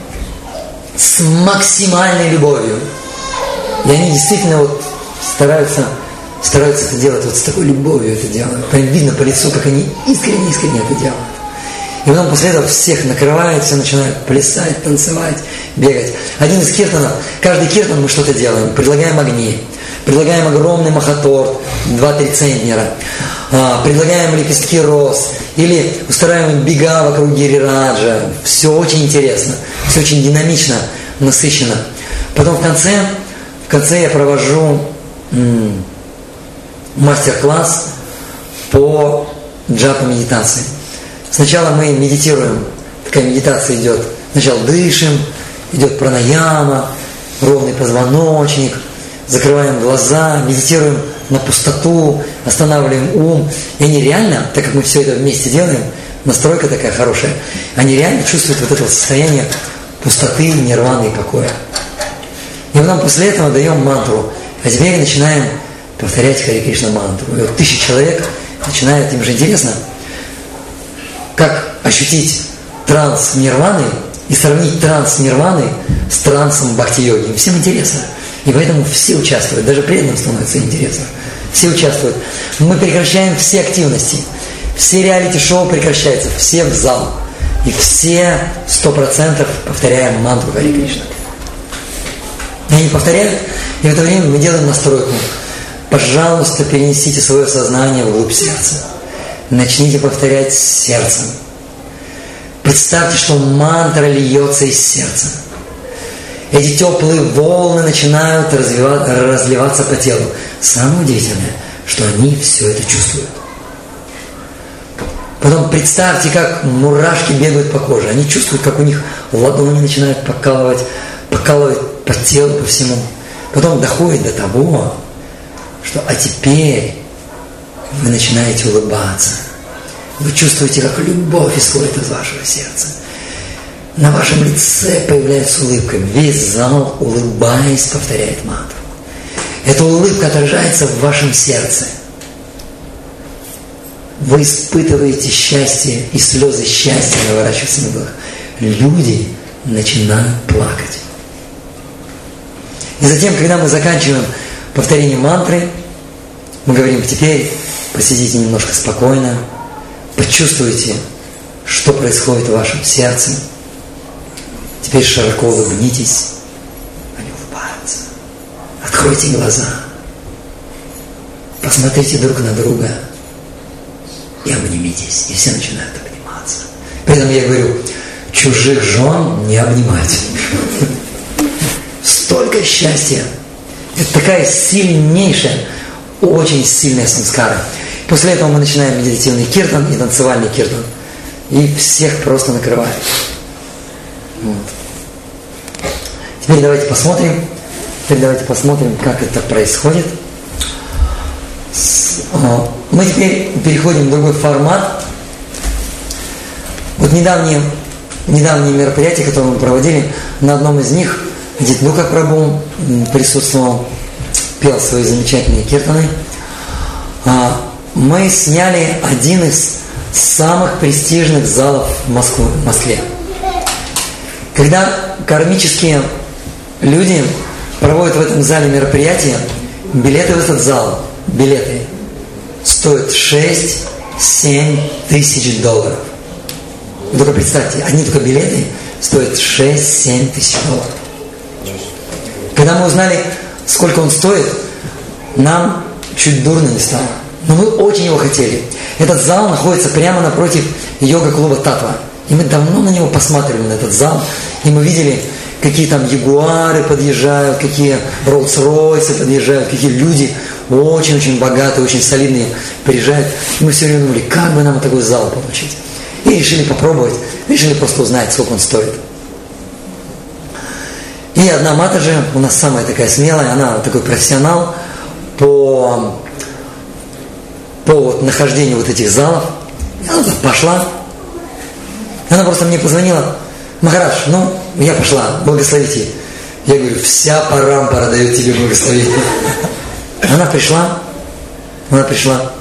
с максимальной любовью. И они действительно вот стараются, стараются это делать вот с такой любовью это делают. Прям видно по лицу, как они искренне-искренне это делают. И потом после этого всех накрывают, все начинают плясать, танцевать, бегать. Один из киртанов, каждый киртан мы что-то делаем, предлагаем огни, предлагаем огромный махаторт, два-три центнера, предлагаем лепестки роз, или устраиваем бега вокруг Гирираджа. Все очень интересно, все очень динамично, насыщенно. Потом в конце, в конце я провожу м- мастер-класс по джапа-медитации. Сначала мы медитируем, такая медитация идет. Сначала дышим, идет пранаяма, ровный позвоночник, закрываем глаза, медитируем на пустоту, останавливаем ум. И они реально, так как мы все это вместе делаем, настройка такая хорошая, они реально чувствуют вот это вот состояние пустоты, нирваны и покоя. И потом после этого даем мантру. А теперь начинаем повторять Харе Кришна мантру. И вот тысячи человек начинают, им же интересно, как ощутить транс нирваны и сравнить транс нирваны с трансом бхакти-йоги. Им всем интересно. И поэтому все участвуют. Даже преданным становится интересно. Все участвуют. Мы прекращаем все активности. Все реалити-шоу прекращаются. Все в зал. И все сто процентов повторяем мантру Харе Кришна. И они повторяют. И в это время мы делаем настройку. Пожалуйста, перенесите свое сознание вглубь сердца. Начните повторять сердцем. Представьте, что мантра льется из сердца. Эти теплые волны начинают разливаться по телу. Самое удивительное, что они все это чувствуют. Потом представьте, как мурашки бегают по коже. Они чувствуют, как у них ладони начинают покалывать, покалывать по телу, по всему. Потом доходит до того, что а теперь вы начинаете улыбаться. Вы чувствуете, как любовь исходит из вашего сердца. На вашем лице появляется улыбка. Весь зал, улыбаясь, повторяет мантру. Эта улыбка отражается в вашем сердце. Вы испытываете счастье, и слезы счастья наворачиваются на глазах. Люди начинают плакать. И затем, когда мы заканчиваем повторение мантры, мы говорим, теперь посидите немножко спокойно, почувствуйте, что происходит в вашем сердце. Теперь широко улыбнитесь. Они улыбаются. Откройте глаза. Посмотрите друг на друга. и обнимитесь. И все начинают обниматься. Поэтому я говорю, чужих жен не обнимать. Столько счастья. Это такая сильнейшая, очень сильная самскара. После этого мы начинаем медитативный киртан и танцевальный киртан. И всех просто накрывает. Вот. Теперь давайте посмотрим, теперь давайте посмотрим, как это происходит. Мы теперь переходим в другой формат. Вот недавние, недавние мероприятия, которые мы проводили, на одном из них Дитмуха Прабху присутствовал, пел свои замечательные киртаны. Мы сняли один из самых престижных залов в Москве. В Москве. Когда кармические люди проводят в этом зале мероприятия, билеты в этот зал, билеты стоят шесть-семь тысяч долларов. Вы только представьте, одни только билеты стоят шесть-семь тысяч долларов. Когда мы узнали, сколько он стоит, нам чуть дурно не стало. Но мы очень его хотели. Этот зал находится прямо напротив йога-клуба Татва. И мы давно на него посматривали, на этот зал. И мы видели, какие там ягуары подъезжают, какие Роллс-Ройсы подъезжают, какие люди очень-очень богатые, очень солидные приезжают. И мы все время думали, как бы нам такой зал получить. И решили попробовать, решили просто узнать, сколько он стоит. И одна матаджи, у нас самая такая смелая, она такой профессионал по, по вот нахождению вот этих залов. И она так пошла. Она просто мне позвонила: Махарадж, ну, я пошла, благословите. Я говорю, вся парампара дает тебе благословение. Она пришла, она пришла.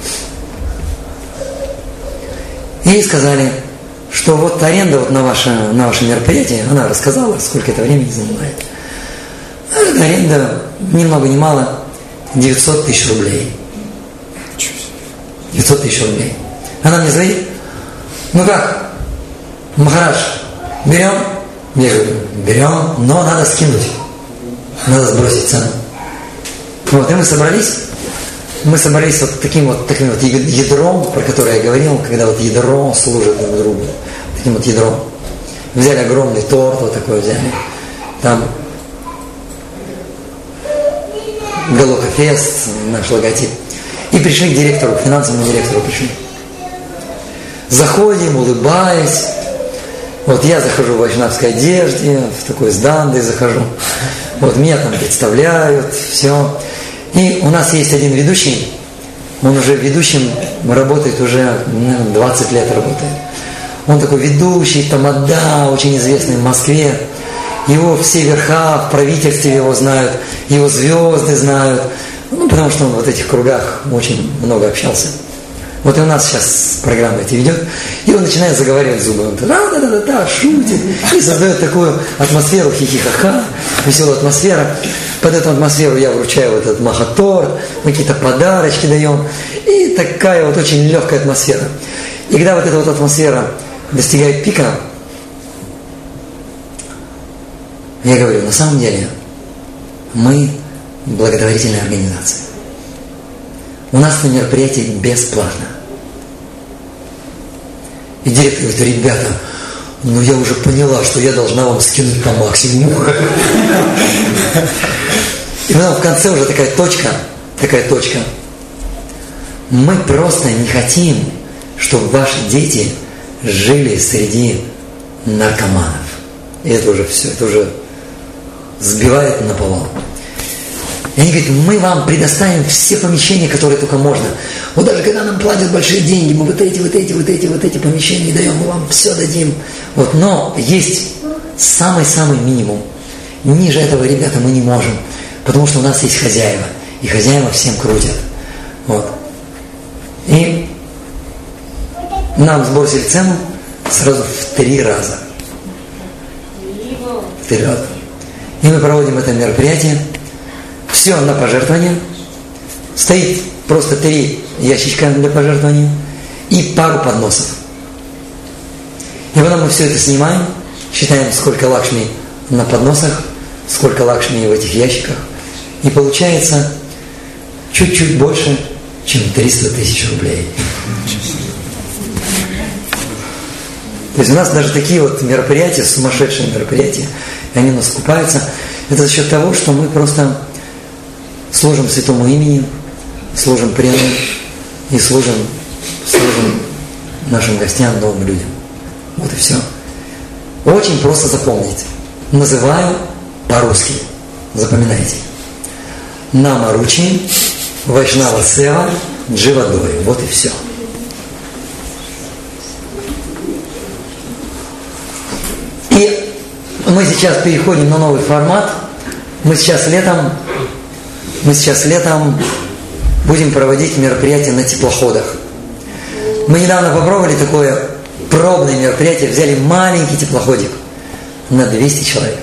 И ей сказали, что вот аренда вот на ваше, на ваше мероприятие, она рассказала, сколько это времени занимает. А аренда ни много ни мало девятьсот тысяч рублей. девятьсот тысяч рублей. Она мне звонит: ну как, Махарадж, берем? Я говорю, берем, но надо скинуть. Надо сбросить цену. Вот, и мы собрались. Мы собрались вот таким вот, таким вот ядром, про которое я говорил, когда вот ядро служит друг другу. Таким вот ядром. Взяли огромный торт, вот такой взяли. Там Галоха Фест, наш логотип. И пришли к директору, к финансовому директору пришли. Заходим, улыбаясь. Вот я захожу в вайшнавской одежде, в такой с дандой захожу. Вот меня там представляют, все. И у нас есть один ведущий, он уже ведущим работает уже, наверное, двадцать лет работает. Он такой ведущий, тамада, очень известный в Москве. Его все верха в правительстве его знают, его звезды знают. Ну, потому что он в вот этих кругах очень много общался. Вот и у нас сейчас программа эти ведет, и он начинает заговаривать зубы. Он да-да-да-да, шутит, и создает такую атмосферу хихихаха, веселую атмосферу. Под эту атмосферу я вручаю вот этот махаторт, мы какие-то подарочки даем. И такая вот очень легкая атмосфера. И когда вот эта вот атмосфера достигает пика, я говорю, на самом деле, мы благотворительная организация. У нас на мероприятии бесплатно. И директор говорит, ребята, ну я уже поняла, что я должна вам скинуть по максимуму. И потом в конце уже такая точка, такая точка. Мы просто не хотим, чтобы ваши дети жили среди наркоманов. И это уже все, это уже сбивает на повал. И они говорят, мы вам предоставим все помещения, которые только можно. Вот даже когда нам платят большие деньги, мы вот эти, вот эти, вот эти, вот эти помещения даем, мы вам все дадим. Вот, но есть самый-самый минимум. Ниже этого, ребята, мы не можем. Потому что у нас есть хозяева. И хозяева всем крутят. Вот. И нам сбросили цену сразу в три раза. В три раза. И мы проводим это мероприятие. Все на пожертвование. Стоит просто три ящичка для пожертвования и пару подносов. И потом мы все это снимаем, считаем, сколько лакшми на подносах, сколько лакшми в этих ящиках. И получается чуть-чуть больше, чем триста тысяч рублей. То есть у нас даже такие вот мероприятия, сумасшедшие мероприятия, и они у нас окупаются. Это за счет того, что мы просто служим святому имени, служим преданным и служим, служим нашим гостям, новым людям. Вот и все. Очень просто запомнить. Называю по-русски. Запоминайте. Намаручи, Вайшнава Сева, Дживадой. Вот и все. И мы сейчас переходим на новый формат. Мы сейчас летом, мы сейчас летом будем проводить мероприятия на теплоходах. Мы недавно попробовали такое пробное мероприятие, взяли маленький теплоходик на двести человек.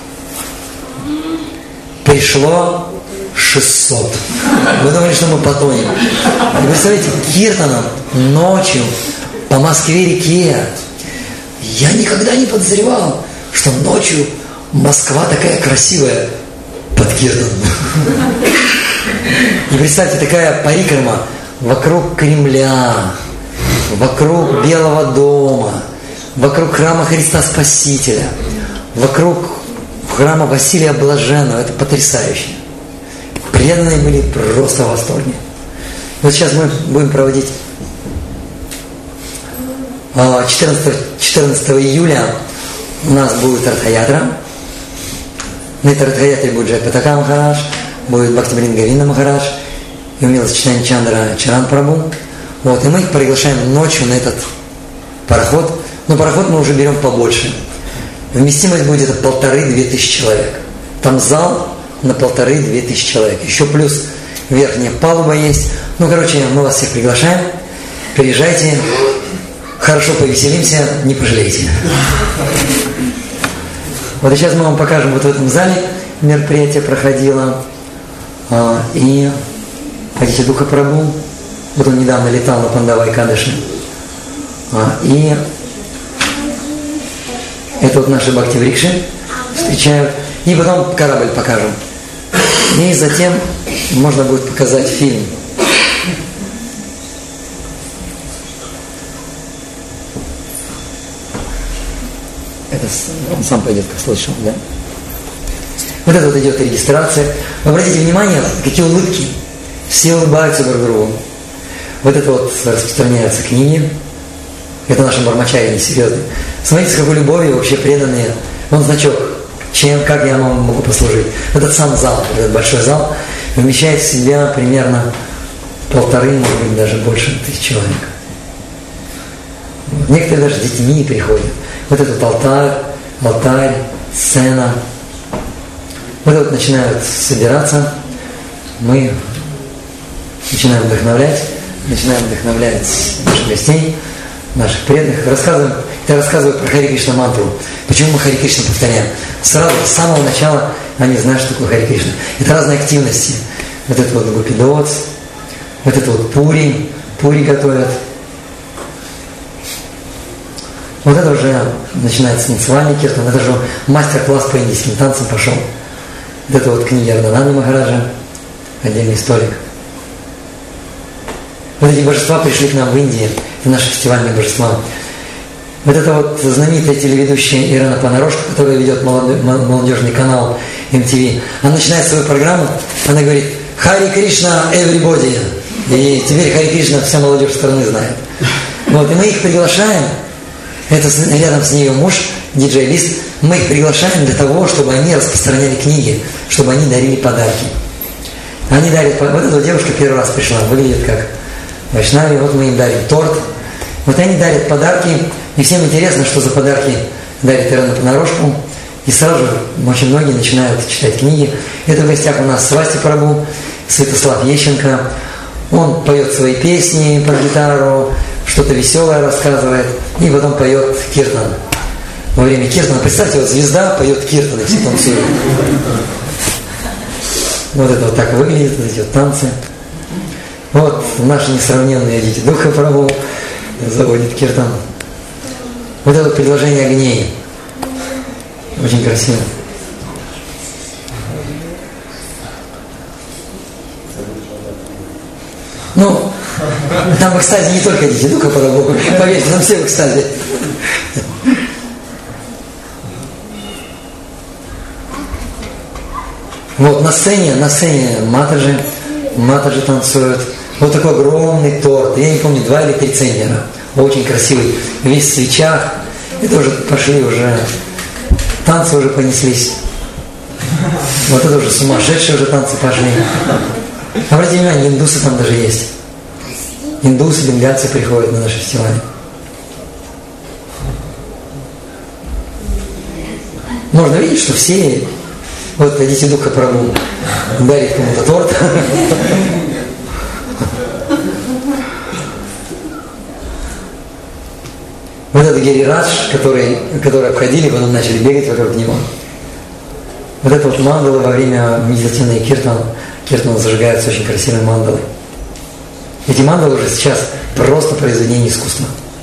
Пришло шестьсот. Вы думали, что мы потонем. И представляете, киртаном ночью по Москве-реке. Я никогда не подозревал, что ночью Москва такая красивая под киртаном. И представьте, такая парикрама вокруг Кремля, вокруг Белого дома, вокруг храма Христа Спасителя, вокруг храма Василия Блаженного. Это потрясающе. Преданные были просто в восторге. Вот сейчас мы будем проводить четырнадцатого июля у нас будет Ратха-ятра. На этой Ратха-ятре будет Джайпатака Махарадж, будет Бхактивинод Говинда Махарадж и умелый Чайтанья Чандра Чаран Прабху. Вот, и мы их приглашаем ночью на этот пароход. Но пароход мы уже берем побольше. Вместимость будет это полторы-две тысячи человек. Там зал на полторы-две тысячи человек. Еще плюс верхняя палуба есть. Ну, короче, мы вас всех приглашаем. Приезжайте. Хорошо повеселимся, не пожалеете. Вот и сейчас мы вам покажем, вот в этом зале мероприятие проходило. И хотите Духа Прабху. Вот он недавно летал на Пандава Экадаши. И это вот наши бхакти-врикши встречают. И потом корабль покажем. И затем можно будет показать фильм. Это он сам пойдет, как слышал, да? Вот это вот идет регистрация. Вы обратите внимание, какие улыбки. Все улыбаются друг другу. Вот это вот распространяются книги. Это наши бармачари, они серьезные. Смотрите, с какой любовью вообще преданные. Вон значок. Чем, как я вам могу послужить. Этот сам зал, этот большой зал, вмещает в себя примерно полторы, может быть, даже больше тысяч человек. Некоторые даже с детьми приходят. Вот этот алтарь, алтарь, сцена. Вот вот начинают собираться. Мы начинаем вдохновлять, начинаем вдохновлять наших гостей, наших преданных. Рассказываем, я рассказываю про Хари Кришна мантру. Почему мы Хари Кришна повторяем? Сразу, с самого начала они знают, что такое Хари Кришна. Это разные активности. Вот это вот гупидоц, вот это вот пури, пури готовят. Вот это уже начинается танцевальный киртан, это же мастер-класс по индийским танцам пошел. Вот это вот книги Ардананды Махараджа, отдельный столик. Вот эти божества пришли к нам в Индии, это наши фестивальные божества. Вот это вот знаменитая телеведущая Ирена Понарошка, которая ведет молодежный канал эм ти ви. Она начинает свою программу, она говорит: Хари Кришна, everybody. И теперь Хари Кришна вся молодежь страны знает. Вот, и мы их приглашаем. Это рядом с ней ее муж, диджей Лист. Мы их приглашаем для того, чтобы они распространяли книги, чтобы они дарили подарки. Они дарят, вот эта девушка первый раз пришла, выглядит как вайшнави, вот мы им дарим торт. Вот они дарят подарки, и всем интересно, что за подарки дарит Ирена Понарошку. И сразу же очень многие начинают читать книги. Это в гостях у нас Свасти Прабху, Святослав Ещенко. Он поет свои песни под гитару, что-то веселое рассказывает, и потом поет киртан. Во время киртана, представьте, вот звезда поет киртан, и все танцуют. Вот это вот так выглядит, вот эти вот танцы. Вот наши несравненные дети Духа Прабху заводит киртан. Вот это предложение огней. Очень красиво. Ну, Там в экстазе не только дети духа Прабху, поверьте, там все в экстазе. Вот на сцене, на сцене Матаджи, Матаджи танцуют. Вот такой огромный торт, я не помню, два или три центнера. Очень красивый, весь в свечах. Это уже пошли уже, танцы уже понеслись. Вот это уже сумасшедшие уже танцы пошли. Обратите внимание, индусы там даже есть. Индусы, бенгальцы приходят на наши фестивали. Можно видеть, что все, вот Адити Духа Прабху дарит кому-то торт. Вот этот Гирирадж, который, который обходили, потом начали бегать вокруг него. Вот это вот мандалы во время медитативной киртана. Киртана зажигаются очень красивые мандалы. Эти мандалы уже сейчас просто произведение искусства.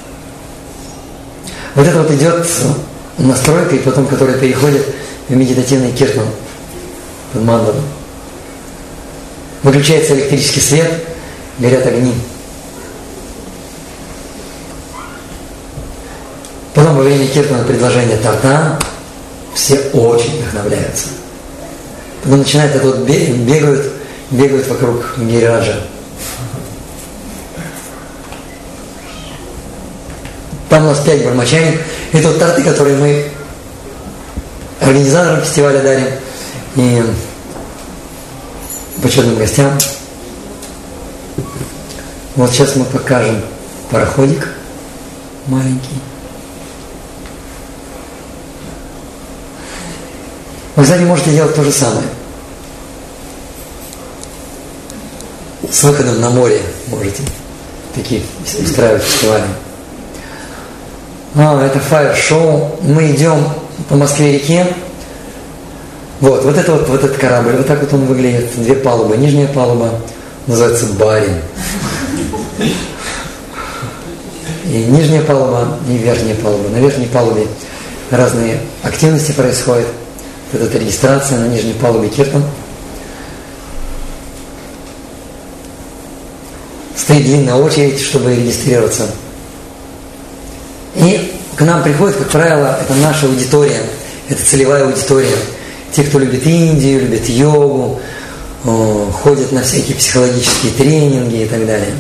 Вот это вот идет настройка, и потом, которая переходит в медитативный киртан под мандалом. Выключается электрический свет, горят огни. Потом во время киртана предложения торта все очень вдохновляются. Потом начинают это вот бегают, бегают вокруг Гирираджа. Там у нас пять бармачари. Это вот торты, которые мы организаторам фестиваля дарим и почетным гостям. Вот сейчас мы покажем пароходик маленький. Вы, кстати, можете делать то же самое. С выходом на море можете такие устраивать фестивали. А, это фаер-шоу. Мы идем по Москве-реке. Вот, вот это вот, вот этот корабль. Вот так вот он выглядит. Две палубы. Нижняя палуба называется Барин. И нижняя палуба, и верхняя палуба. На верхней палубе разные активности происходят. Вот это регистрация на нижней палубе киртан. Стоит длинная очередь, чтобы регистрироваться. И к нам приходит, как правило, это наша аудитория, это целевая аудитория. Те, кто любит Индию, любит йогу, ходят на всякие психологические тренинги и так далее.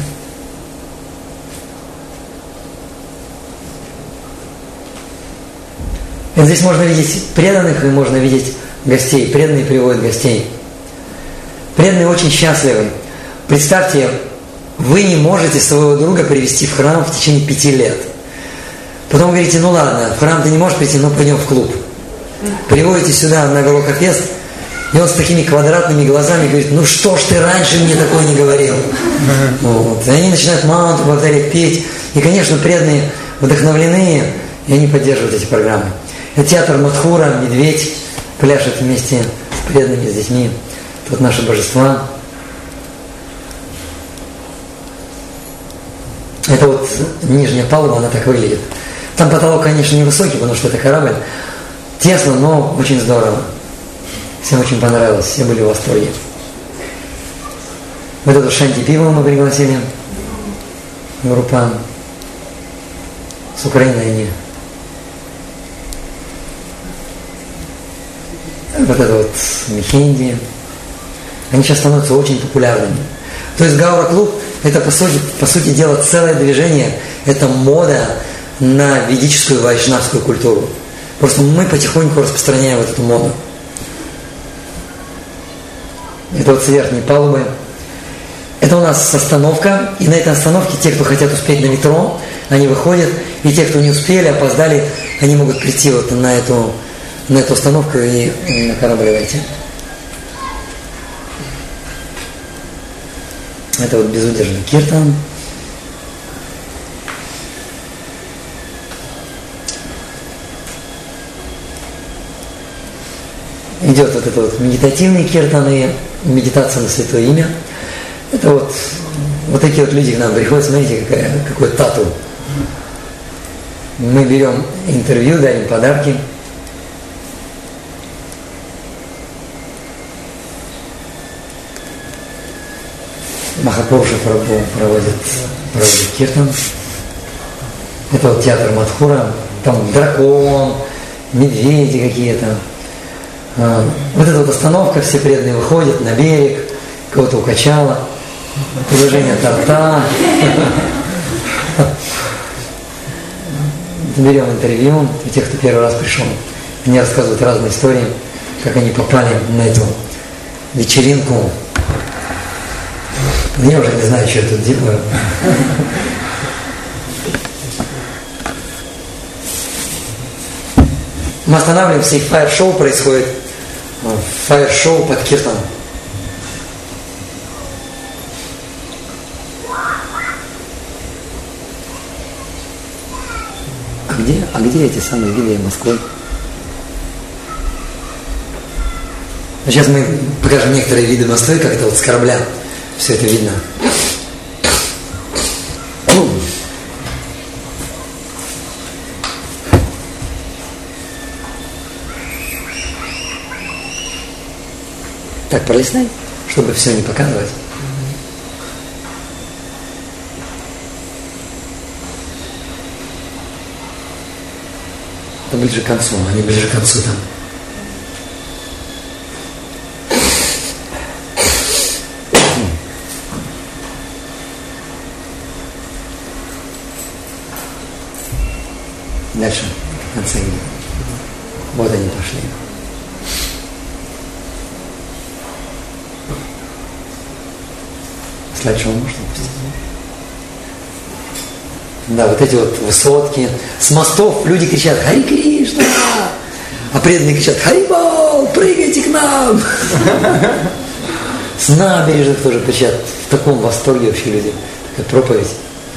И здесь можно видеть преданных и можно видеть гостей. Преданные приводят гостей. Преданные очень счастливы. Представьте, вы не можете своего друга привести в храм в течение пяти лет. Потом говорите, ну ладно, в храм ты не можешь прийти, ну пойдем в клуб. Приводите сюда на Галокафест, и он с такими квадратными глазами говорит, ну что ж ты раньше мне такое не говорил. Вот. И они начинают мантру повторять, петь. И, конечно, преданные вдохновлены, и они поддерживают эти программы. Это театр Мадхура, медведь пляшет вместе с преданными, с детьми. Тут наши божества. Это вот нижняя палуба, она так выглядит. Там потолок, конечно, невысокий, потому что это корабль. Тесно, но очень здорово. Всем очень понравилось, все были в восторге. Вот эту Шанти Пиву мы пригласили. Группа с Украины они. Вот это вот Мехенди. Они сейчас становятся очень популярными. То есть Гаура-клуб это по сути, по сути дела целое движение, это мода на ведическую вайшнавскую культуру. Просто мы потихоньку распространяем вот эту моду. Это вот с верхней палубы. Это у нас остановка, и на этой остановке те, кто хотят успеть на метро, они выходят, и те, кто не успели, опоздали, они могут прийти вот на эту, на эту остановку и на корабль войти. Это вот безудержный киртан. Идет вот это вот медитативный киртан и медитация на Святое Имя. Это вот, вот такие вот люди к нам приходят, смотрите, какая, какой тату. Мы берем интервью, дарим подарки. Махапуруша Прабху проводит проводит киртан. Это вот театр Мадхура, там дракон, медведи какие-то. Вот эта вот остановка, все преданные выходят на берег, кого-то укачало, предложение торта. Берем интервью у тех, кто первый раз пришел. Они рассказывают разные истории, как они попали на эту вечеринку. Я уже не знаю, что я тут делаю. Мы останавливаемся, и фаер-шоу происходит. Фаер-шоу под киртан. А где, а где эти самые виды Москвы? Сейчас мы покажем некоторые виды Москвы, как это вот с корабля. Все это видно. Так, пролистай, чтобы все не показывать. Это ближе к концу, они ближе к концу там. Дальше, в конце. Вот они пошли. Слайд-шоу можно пустить? Да, вот эти вот высотки. С мостов люди кричат «Хари Кришна!», а преданные кричат «Харибол, прыгайте к нам!». С набережных тоже кричат. В таком восторге вообще люди. Такая проповедь.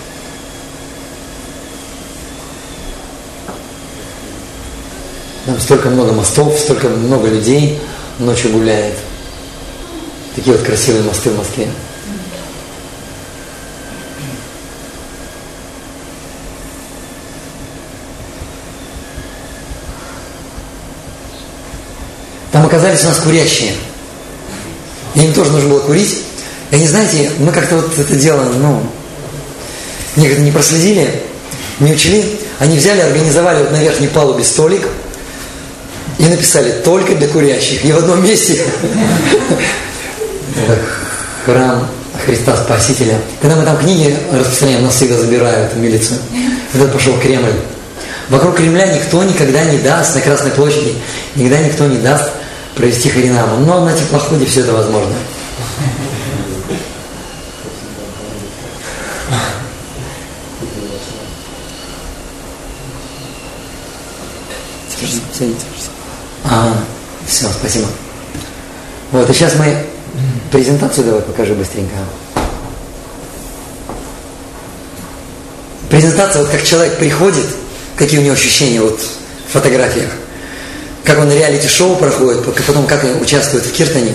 Там столько много мостов, столько много людей ночью гуляет. Такие вот красивые мосты в Москве. Там оказались у нас курящие. И им тоже нужно было курить. И они, знаете, мы как-то вот это дело, ну, некоторые не проследили, не учли. Они взяли, организовали вот на верхней палубе столик и написали «Только для курящих». И в одном месте храм Христа Спасителя. Когда мы там книги распространяем, нас всегда забирают в милицию. Этот пошел в Кремль. Вокруг Кремля никто никогда не даст, на Красной площади, никогда никто не даст провести Харинаму. Но на теплоходе все это возможно. А, все, спасибо. Вот, и сейчас мы презентацию давай покажи быстренько. Презентация, вот как человек приходит, какие у него ощущения вот в фотографиях, как он на реалити-шоу проходит, потом как он участвует в киртане.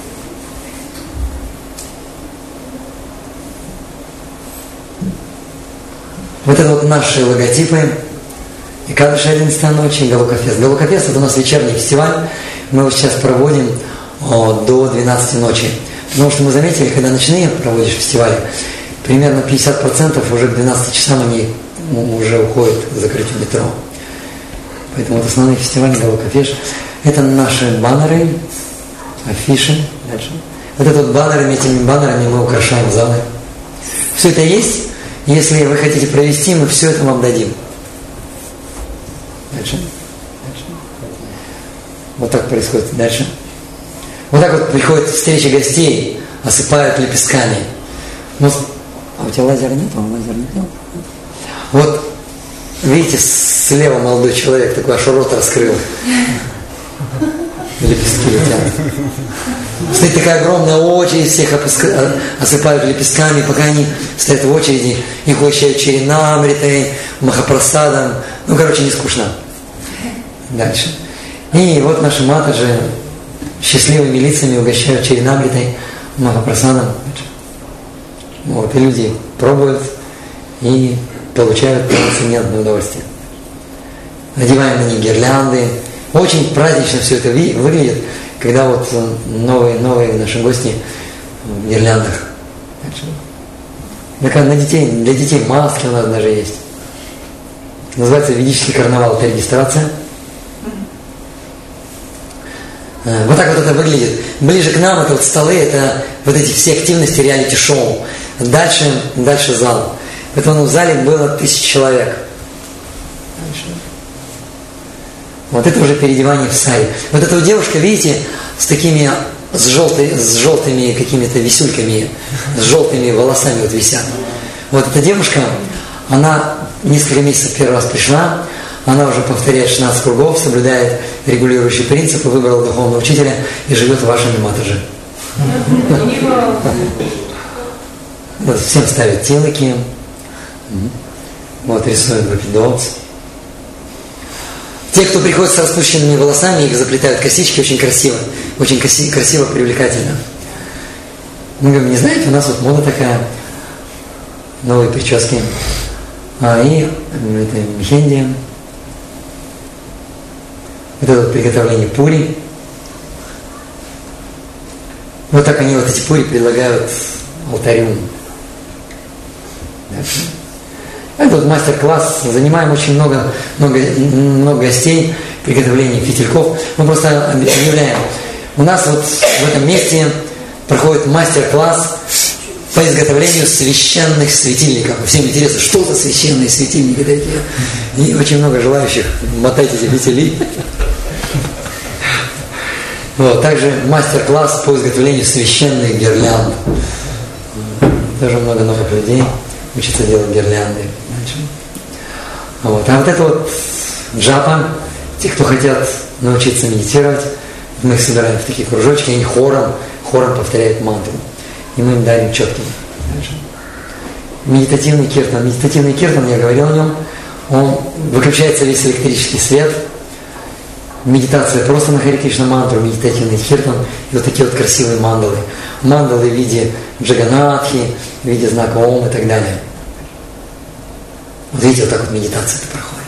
Вот это вот наши логотипы. Экадаши одиннадцатой ночи, Галокафест. Галокафест — это у нас вечерний фестиваль. Мы его сейчас проводим о, до двенадцати ночи. Потому что мы заметили, когда ночные проводишь фестивали, примерно пятьдесят процентов уже к двенадцати часам они уже уходят к закрытию метро. Поэтому вот основной фестиваль Галокафест. Это наши баннеры, афиши. Дальше. Вот это вот баннерами, этими баннерами мы украшаем залы. Все это есть. Если вы хотите провести, мы все это вам дадим. Дальше. Дальше. Вот так происходит. Дальше. Вот так вот приходит встреча гостей, осыпают лепестками. Ну, а у тебя лазера нет? А лазер нет? Вот, видите, слева молодой человек такой аж рот раскрыл. Лепестки летят. Стоит такая огромная очередь, всех опуска... осыпают лепестками, пока они стоят в очереди, их угощают чаринамритой, махапрасадом. Ну, короче, не скучно. Дальше. И вот наши матаджи счастливыми лицами угощают чаринамритой, махапрасадом. Вот, и люди пробуют и получают трансцендентное удовольствие. Надеваем на них гирлянды. Очень празднично все это выглядит, когда вот новые, новые наши гости в гирляндах. На детей, для детей маски у нас даже есть. Называется ведический карнавал, это регистрация. Вот так вот это выглядит. Ближе к нам это вот столы, это вот эти все активности реалити-шоу. Дальше, дальше зал. Поэтому в зале было тысяча человек. Вот это уже переодевание в сари. Вот эта вот девушка, видите, с такими, с, желтый, с желтыми какими-то висюльками, с желтыми волосами вот висят. Вот эта девушка, она несколько месяцев первый раз пришла, она уже повторяет шестнадцать кругов, соблюдает регулирующие принципы, выбрала духовного учителя и живет в вашем матаже. Вот, всем ставят телоки, вот рисуют лапидолс. Те, кто приходит с распущенными волосами, их заплетают косички, очень красиво, очень красиво, привлекательно. Мы говорим, не знаете, у нас вот мода такая, новые прически. А, и это мехенди. Вот это вот приготовление пури. Вот так они вот эти пури предлагают алтарю. Это вот мастер-класс. Занимаем очень много, много, много гостей, приготовления фитильков. Мы просто объявляем. У нас вот в этом месте проходит мастер-класс по изготовлению священных светильников. Всем интересно, что за священные светильники такие. И очень много желающих мотать эти фитили. Вот, также мастер-класс по изготовлению священных гирлянд. Тоже много новых людей учатся делать гирлянды. Вот. А вот это вот джапа, те, кто хотят научиться медитировать, мы их собираем в такие кружочки, они хором, хором повторяют мантру. И мы им дарим четки. Медитативный киртан. Медитативный киртан, я говорил о нем, он выключается весь электрический свет. Медитация просто на Харе Кришна мантру, медитативный киртан и вот такие вот красивые мандалы. Мандалы в виде джаганатхи, в виде знака Ом и так далее. Вот видите, вот так вот медитация-то проходит.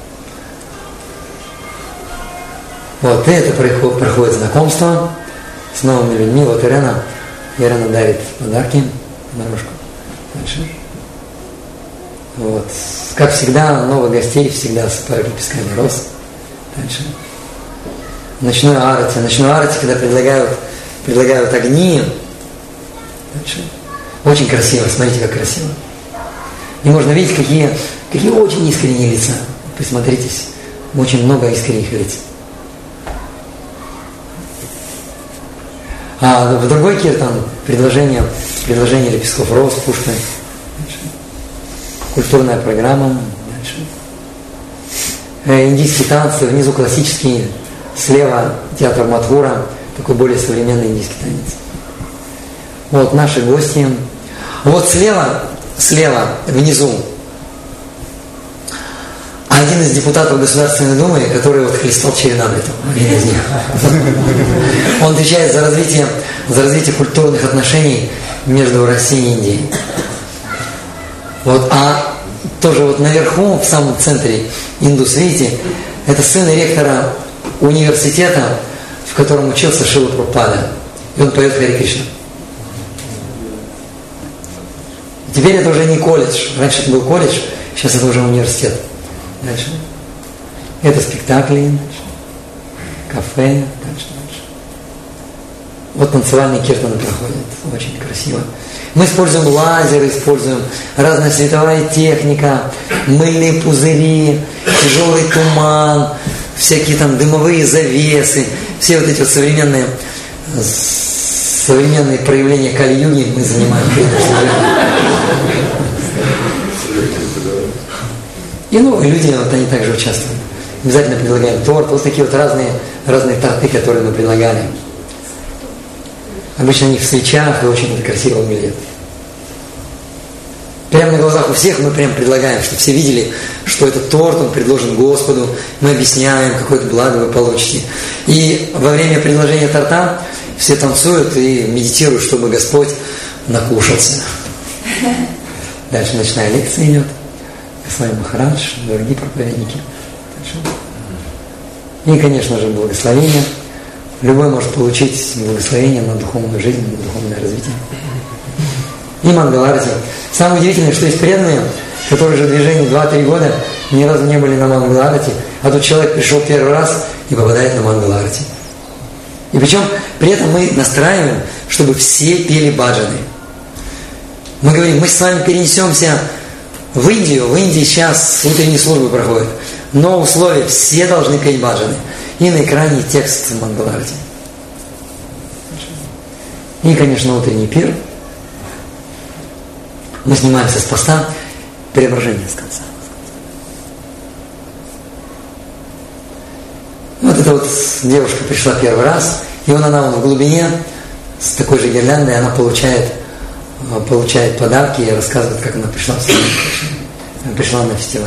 Вот, и это проходит, проходит знакомство с новыми людьми. Вот Ирена, Ирена дарит подарки, дорожку. Дальше. Вот. Как всегда, новых гостей всегда с паралиписками роз. Дальше. Ночной арати. Ночной арати, когда предлагают, предлагают огни. Дальше. Очень красиво, смотрите, как красиво. И можно видеть, какие, какие очень искренние лица. Присмотритесь, очень много искренних лиц. А в другой киртан предложение, предложение лепестков роз, пушка. Дальше. Культурная программа. Дальше. Индийские танцы, внизу классические, слева театр Матхура, такой более современный индийский танец. Вот наши гости. Вот слева, слева, внизу, один из депутатов Государственной Думы, который вот хлестал Чаринамриту, один из них. Он отвечает за развитие, за развитие культурных отношений между Россией и Индией. Вот, а тоже вот наверху, в самом центре, индус, видите, это сын ректора университета, в котором учился Шрила Прабхупада. И он поет Харе Кришна. Теперь это уже не колледж. Раньше это был колледж, сейчас это уже университет. Дальше. Это спектакли. Дальше. Кафе. Дальше, дальше. Вот танцевальные киртаны проходят. Очень красиво. Мы используем лазеры, используем разная световая техника, мыльные пузыри, тяжелый туман, всякие там дымовые завесы, все вот эти вот современные, современные проявления Кали-юги мы занимаем. И новые люди, вот они также участвуют. Обязательно предлагаем торт, вот такие вот разные, разные торты, которые мы предлагали. Обычно они в свечах и очень это красиво выглядит. Прямо на глазах у всех мы прям предлагаем, чтобы все видели, что этот торт, он предложен Господу. Мы объясняем, какое-то благо вы получите. И во время предложения торта все танцуют и медитируют, чтобы Господь накушался. Дальше ночная лекция идет. Господин Махарадж, другие проповедники. И, конечно же, благословение. Любой может получить благословение на духовную жизнь, на духовное развитие. И Мангаларати. Самое удивительное, что есть преданные, которые уже в движении два-три года ни разу не были на Мангаларати, а тут человек пришел первый раз и попадает на Мангаларати. И причем при этом мы настраиваем, чтобы все пели баджаны. Мы говорим, мы с вами перенесемся в Индию, в Индии сейчас утренние службы проходят, но условия все должны петь баджаны. И на экране текст Мангаларати. И, конечно, утренний пир. Мы снимаемся с поста, преображение с конца. Вот эта вот девушка пришла первый раз, и вон она вон в глубине, с такой же гирляндой, она получает, получает подарки и рассказывает, как она пришла в страну. Она пришла на фестиваль.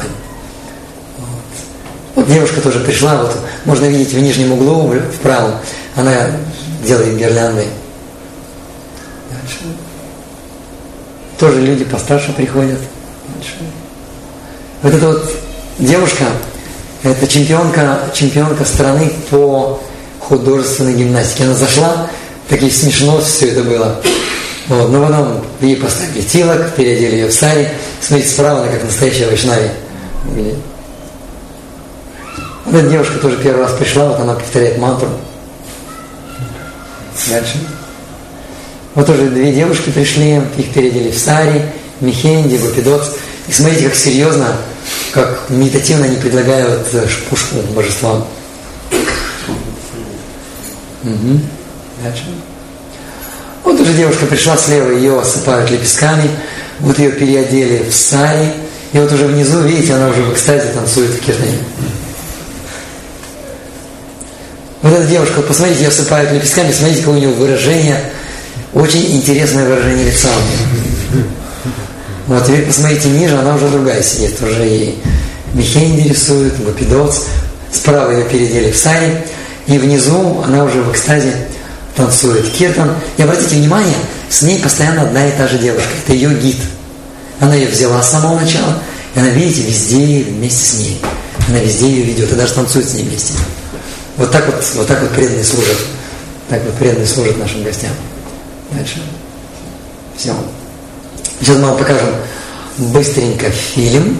Вот. Вот девушка тоже пришла, вот можно видеть в нижнем углу, в правом, она делает гирлянды. Дальше. Тоже люди постарше приходят. Дальше. Вот эта вот девушка, это чемпионка, чемпионка страны по художественной гимнастике. Она зашла, такие смешно все это было. Вот. Но потом ей поставили тилок, переодели ее в сари. Смотрите, справа она как настоящая вайшнави. Вот эта девушка тоже первый раз пришла, вот она повторяет мантру. Дальше. Вот тоже две девушки пришли, их переодели в сари, мехенди, гопидоц. И смотрите, как серьезно, как медитативно они предлагают пушку божествам. Угу. Дальше. Вот уже девушка пришла слева, ее осыпают лепестками, вот ее переодели в сари, и вот уже внизу, видите, она уже в экстазе танцует в киртане. Вот эта девушка, вот посмотрите, ее осыпают лепестками, смотрите, какое у нее выражение, очень интересное выражение лица. Вот, теперь посмотрите ниже, она уже другая сидит, уже ей мехенди рисует, гопидоц, справа ее переодели в сари, и внизу она уже в экстазе танцует киртан. И обратите внимание, с ней постоянно одна и та же девушка, это ее гид. Она ее взяла с самого начала, и она, видите, везде вместе с ней. Она везде ее ведет, и даже танцует с ней вместе. Вот так вот, вот так вот преданные служат. Так вот преданные служат нашим гостям. Дальше. Все. Сейчас мы вам покажем быстренько фильм.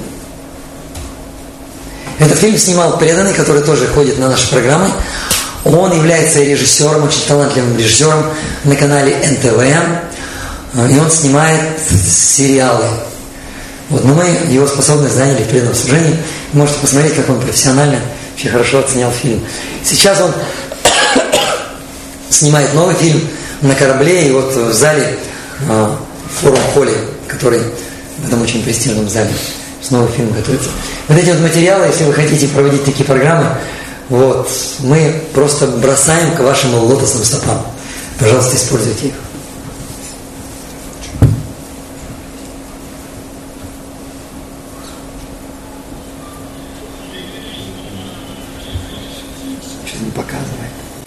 Этот фильм снимал преданный, который тоже ходит на наши программы. Он является режиссером, очень талантливым режиссером на канале эн тэ вэ. И он снимает сериалы. Вот, но мы его способность заняли в преданном служении. Вы можете посмотреть, как он профессионально, очень хорошо оценял фильм. Сейчас он снимает новый фильм на корабле, и вот в зале, в форум-холле, который в этом очень престижном зале, снова фильм готовится. Вот эти вот материалы, если вы хотите проводить такие программы, вот, мы просто бросаем к вашим лотосным стопам. Пожалуйста, используйте их. Что-то не показывает.